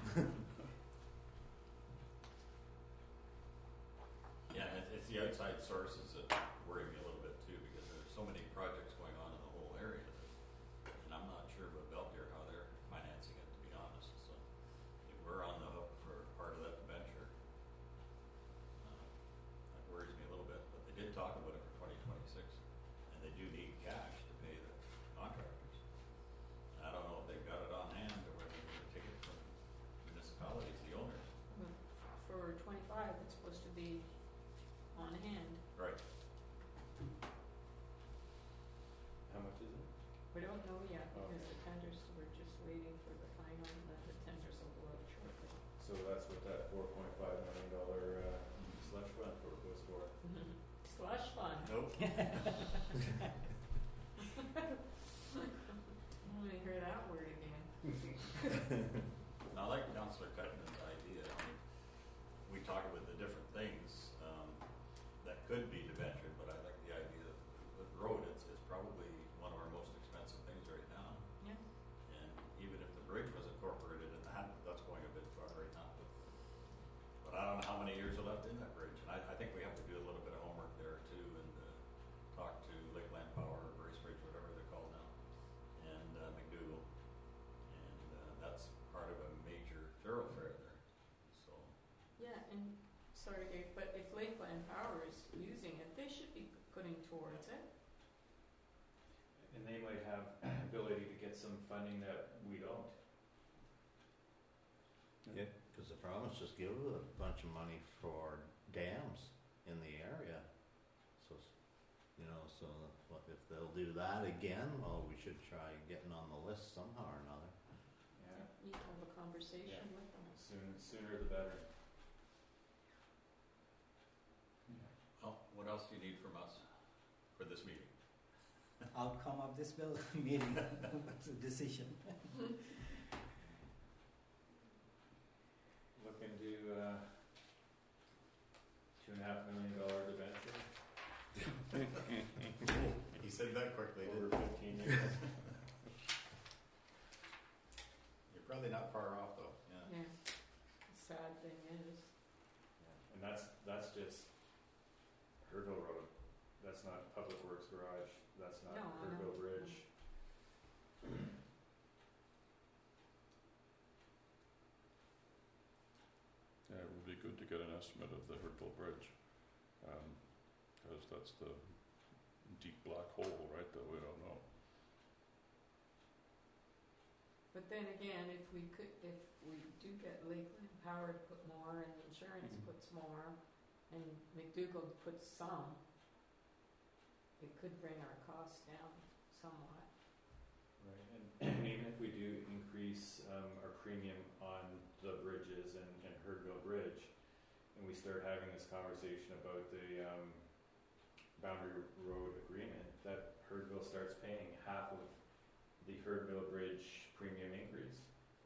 Yeah, it's, it's the outside sources that worry me a little bit too, because there's so many projects going on in the whole area that, and I'm not sure about Belvedere, how they're financing it, to be honest, so if we're on the hook for part of that debenture, uh, that worries me a little bit, but they did talk about it for twenty twenty-six, and they do need cash to pay the contractors. I don't know if they've got it on hand, or whether they're gonna take it from municipalities, the owners. But for twenty-five, it's supposed to be on hand. Right. How much is it? We don't know yet Oh. because the tenders, we're just waiting for the final, and then the tenders will go out shortly. So that's what that four point five million dollar, uh, slush fund for was for. Slush fund. Nope. I want to hear that word again. And I like Councillor Cutman's idea. I mean, we talk about the different things um, that could be debentured, but I like the idea of the road. It's, it's probably one of our most expensive things right now. Yeah. And even if the bridge was incorporated in that, that's going a bit far right now. But, but I don't know how many years are left in that bridge. And I, I think we have to do a little bit of homework there too, and uh, talk to Lakeland Power or Brace Bridge, whatever they're called now, and uh, McDougal. And uh, that's part of a major thoroughfare there. So, Yeah, and, sorry Dave, but if Lakeland Power is using it, they should be putting towards it. And they might have ability to get some funding that we don't. Yeah, because the problem is just give a bunch of money for dams in the area. So, s- you know, so what if they'll do that again, well, we should try getting on the list somehow or another. Yeah. Need to have a conversation Yeah. with them. Sooner, sooner the better. well, what else do you need from us for this meeting? Outcome of this bill meeting, what's the decision? Looking to, uh, two and a half million dollar debenture He said that quickly, over didn't fifteen years. You're probably not far off though, yeah. Yeah. The sad thing is, And that's, that's just Hurdle Road. That's not Public Works Garage. That's not No, I know. Hurdle Bridge. Yeah, it would be good to get an estimate of the Hurtle Bridge, um, cause that's the deep black hole, right, that we don't know. but then again, if we could, if we do get Lakeland Power to put more and the insurance Mhm. puts more and McDougal puts some, it could bring our costs down somewhat. Right, and even if we do increase, um, our premium on the bridges and, and Hurdle Bridge, and we start having this conversation about the um, boundary road agreement, that Herdville starts paying half of the Herdville Bridge premium increase.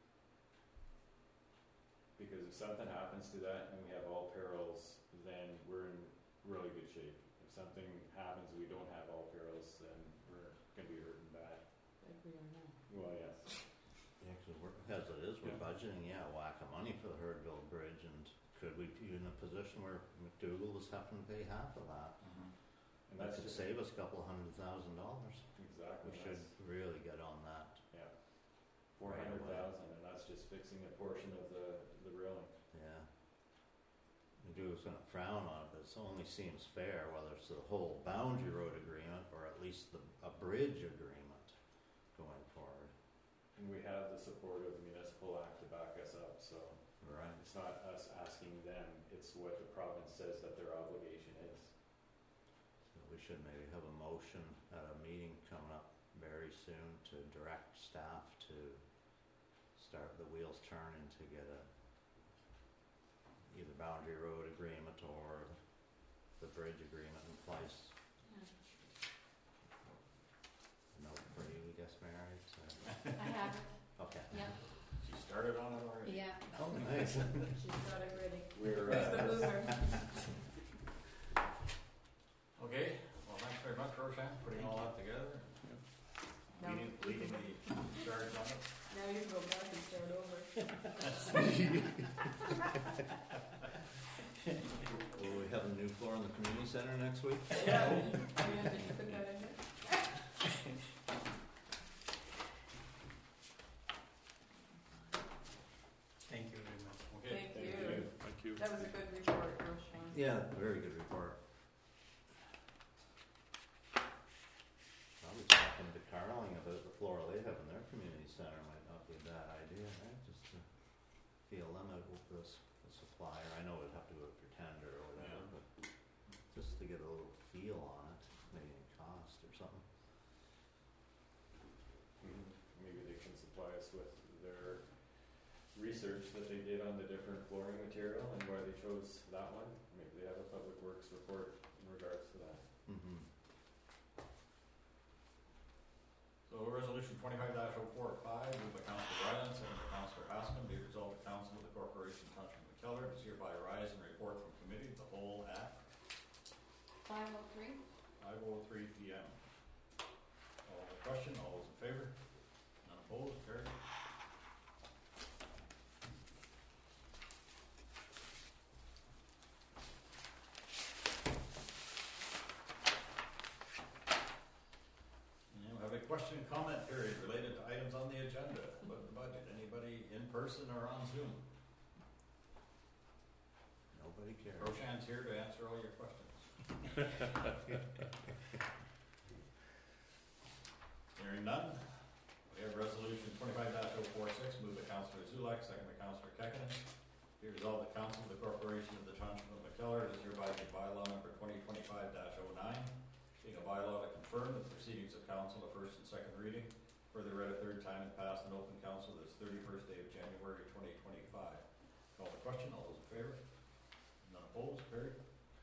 Because if something happens to that and we have all perils, then we're in really good shape. If something happens, we don't have all perils, then we're gonna be hurting bad. Like we are now. Well, yes. Yeah, 'cause we're, as it is, we're Yeah. budgeting, yeah, a whack of money for the Herdville Bridge, and could we be in a position where McDougal is having to pay half of that? And That that's could just save us a couple hundred thousand dollars. exactly. We should that's- really get on that. Yeah. Four hundred thousand, and that's just fixing a portion of the the railing. Yeah. McDougal's gonna frown on it, but it only seems fair, whether it's the whole boundary road agreement or at least the, a bridge agreement going forward. And we have the support of the municipal act to back us up, so Right. it's not us asking them, it's what the province says that their obligation is. So we should maybe have a motion at a meeting coming up very soon to direct staff to start the wheels turning to get a either boundary road agreement or the bridge agreement in place. Yeah. No, for you, I guess, Mary, to- I have, okay. yeah, She started on it already. yeah. Oh, nice. She's got it ready. We're, Where's the uh, boomer? Okay, well, thanks very much, Roshan, putting all that together. Now, Leading, leading the charge on it. now you can go back and start over. Will we have a new floor in the community center next week? Yeah, we have to put that in there. Thank you very much. Okay, Thank Thank you. you. Thank you. That was a good report, Roshan. Yeah, very good report. Probably talking to Carling about the floor they have in their community center might not be a bad idea, right? Just to feel them out with this, the supplier. I know it'd have to go for tender or whatever, Yeah. but just to get a little feel on it, maybe in cost or something. Mhm. Maybe they can supply us with their research that they did on the different flooring material and why they chose that one. Maybe they have a public works report in regards to that. Mm-hmm. So resolution twenty-five dash oh four five, moved by Councilor Ryland, second by Councilor Haskell, be it resolved the Council of the Corporation of Township of McKellar does hereby rise and report from committee of the whole at Five oh three? five oh three P M. All the question, all those in favor? None opposed, carried. And then we have a question and comment period related to items on the agenda about the budget. Anybody in person or on Zoom? Nobody cares. Roshan's here to answer all your questions. Hearing none, we have resolution twenty-five dash oh four six, moved by Councilor Zulak, second by Councilor Kekinen. Be resolved that Council of the Corporation of the Township of McKellar does hereby give bylaw number twenty twenty-five dash oh nine, being a bylaw to confirm the proceedings of council, the first and second reading, further read a third time and passed in open council this thirty-first day of January twenty twenty-five. Call the question, all those in favor? None opposed, carried.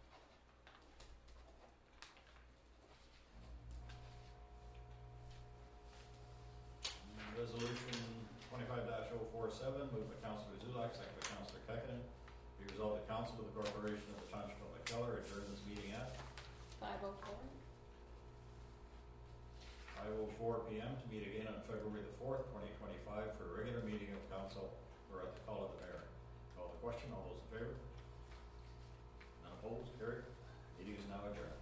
And resolution twenty-five dash oh four seven, moved by Councilor Zulak, second by Councilor Kekinen. Be resolved that Council of the Corporation of the Township of McKellar adjourn this meeting at Five oh four? five oh four P M to meet again on February the fourth, twenty twenty-five for a regular meeting of council or at the call of the mayor. Call the question, all those in favor? None opposed, carried. Meeting is now adjourned.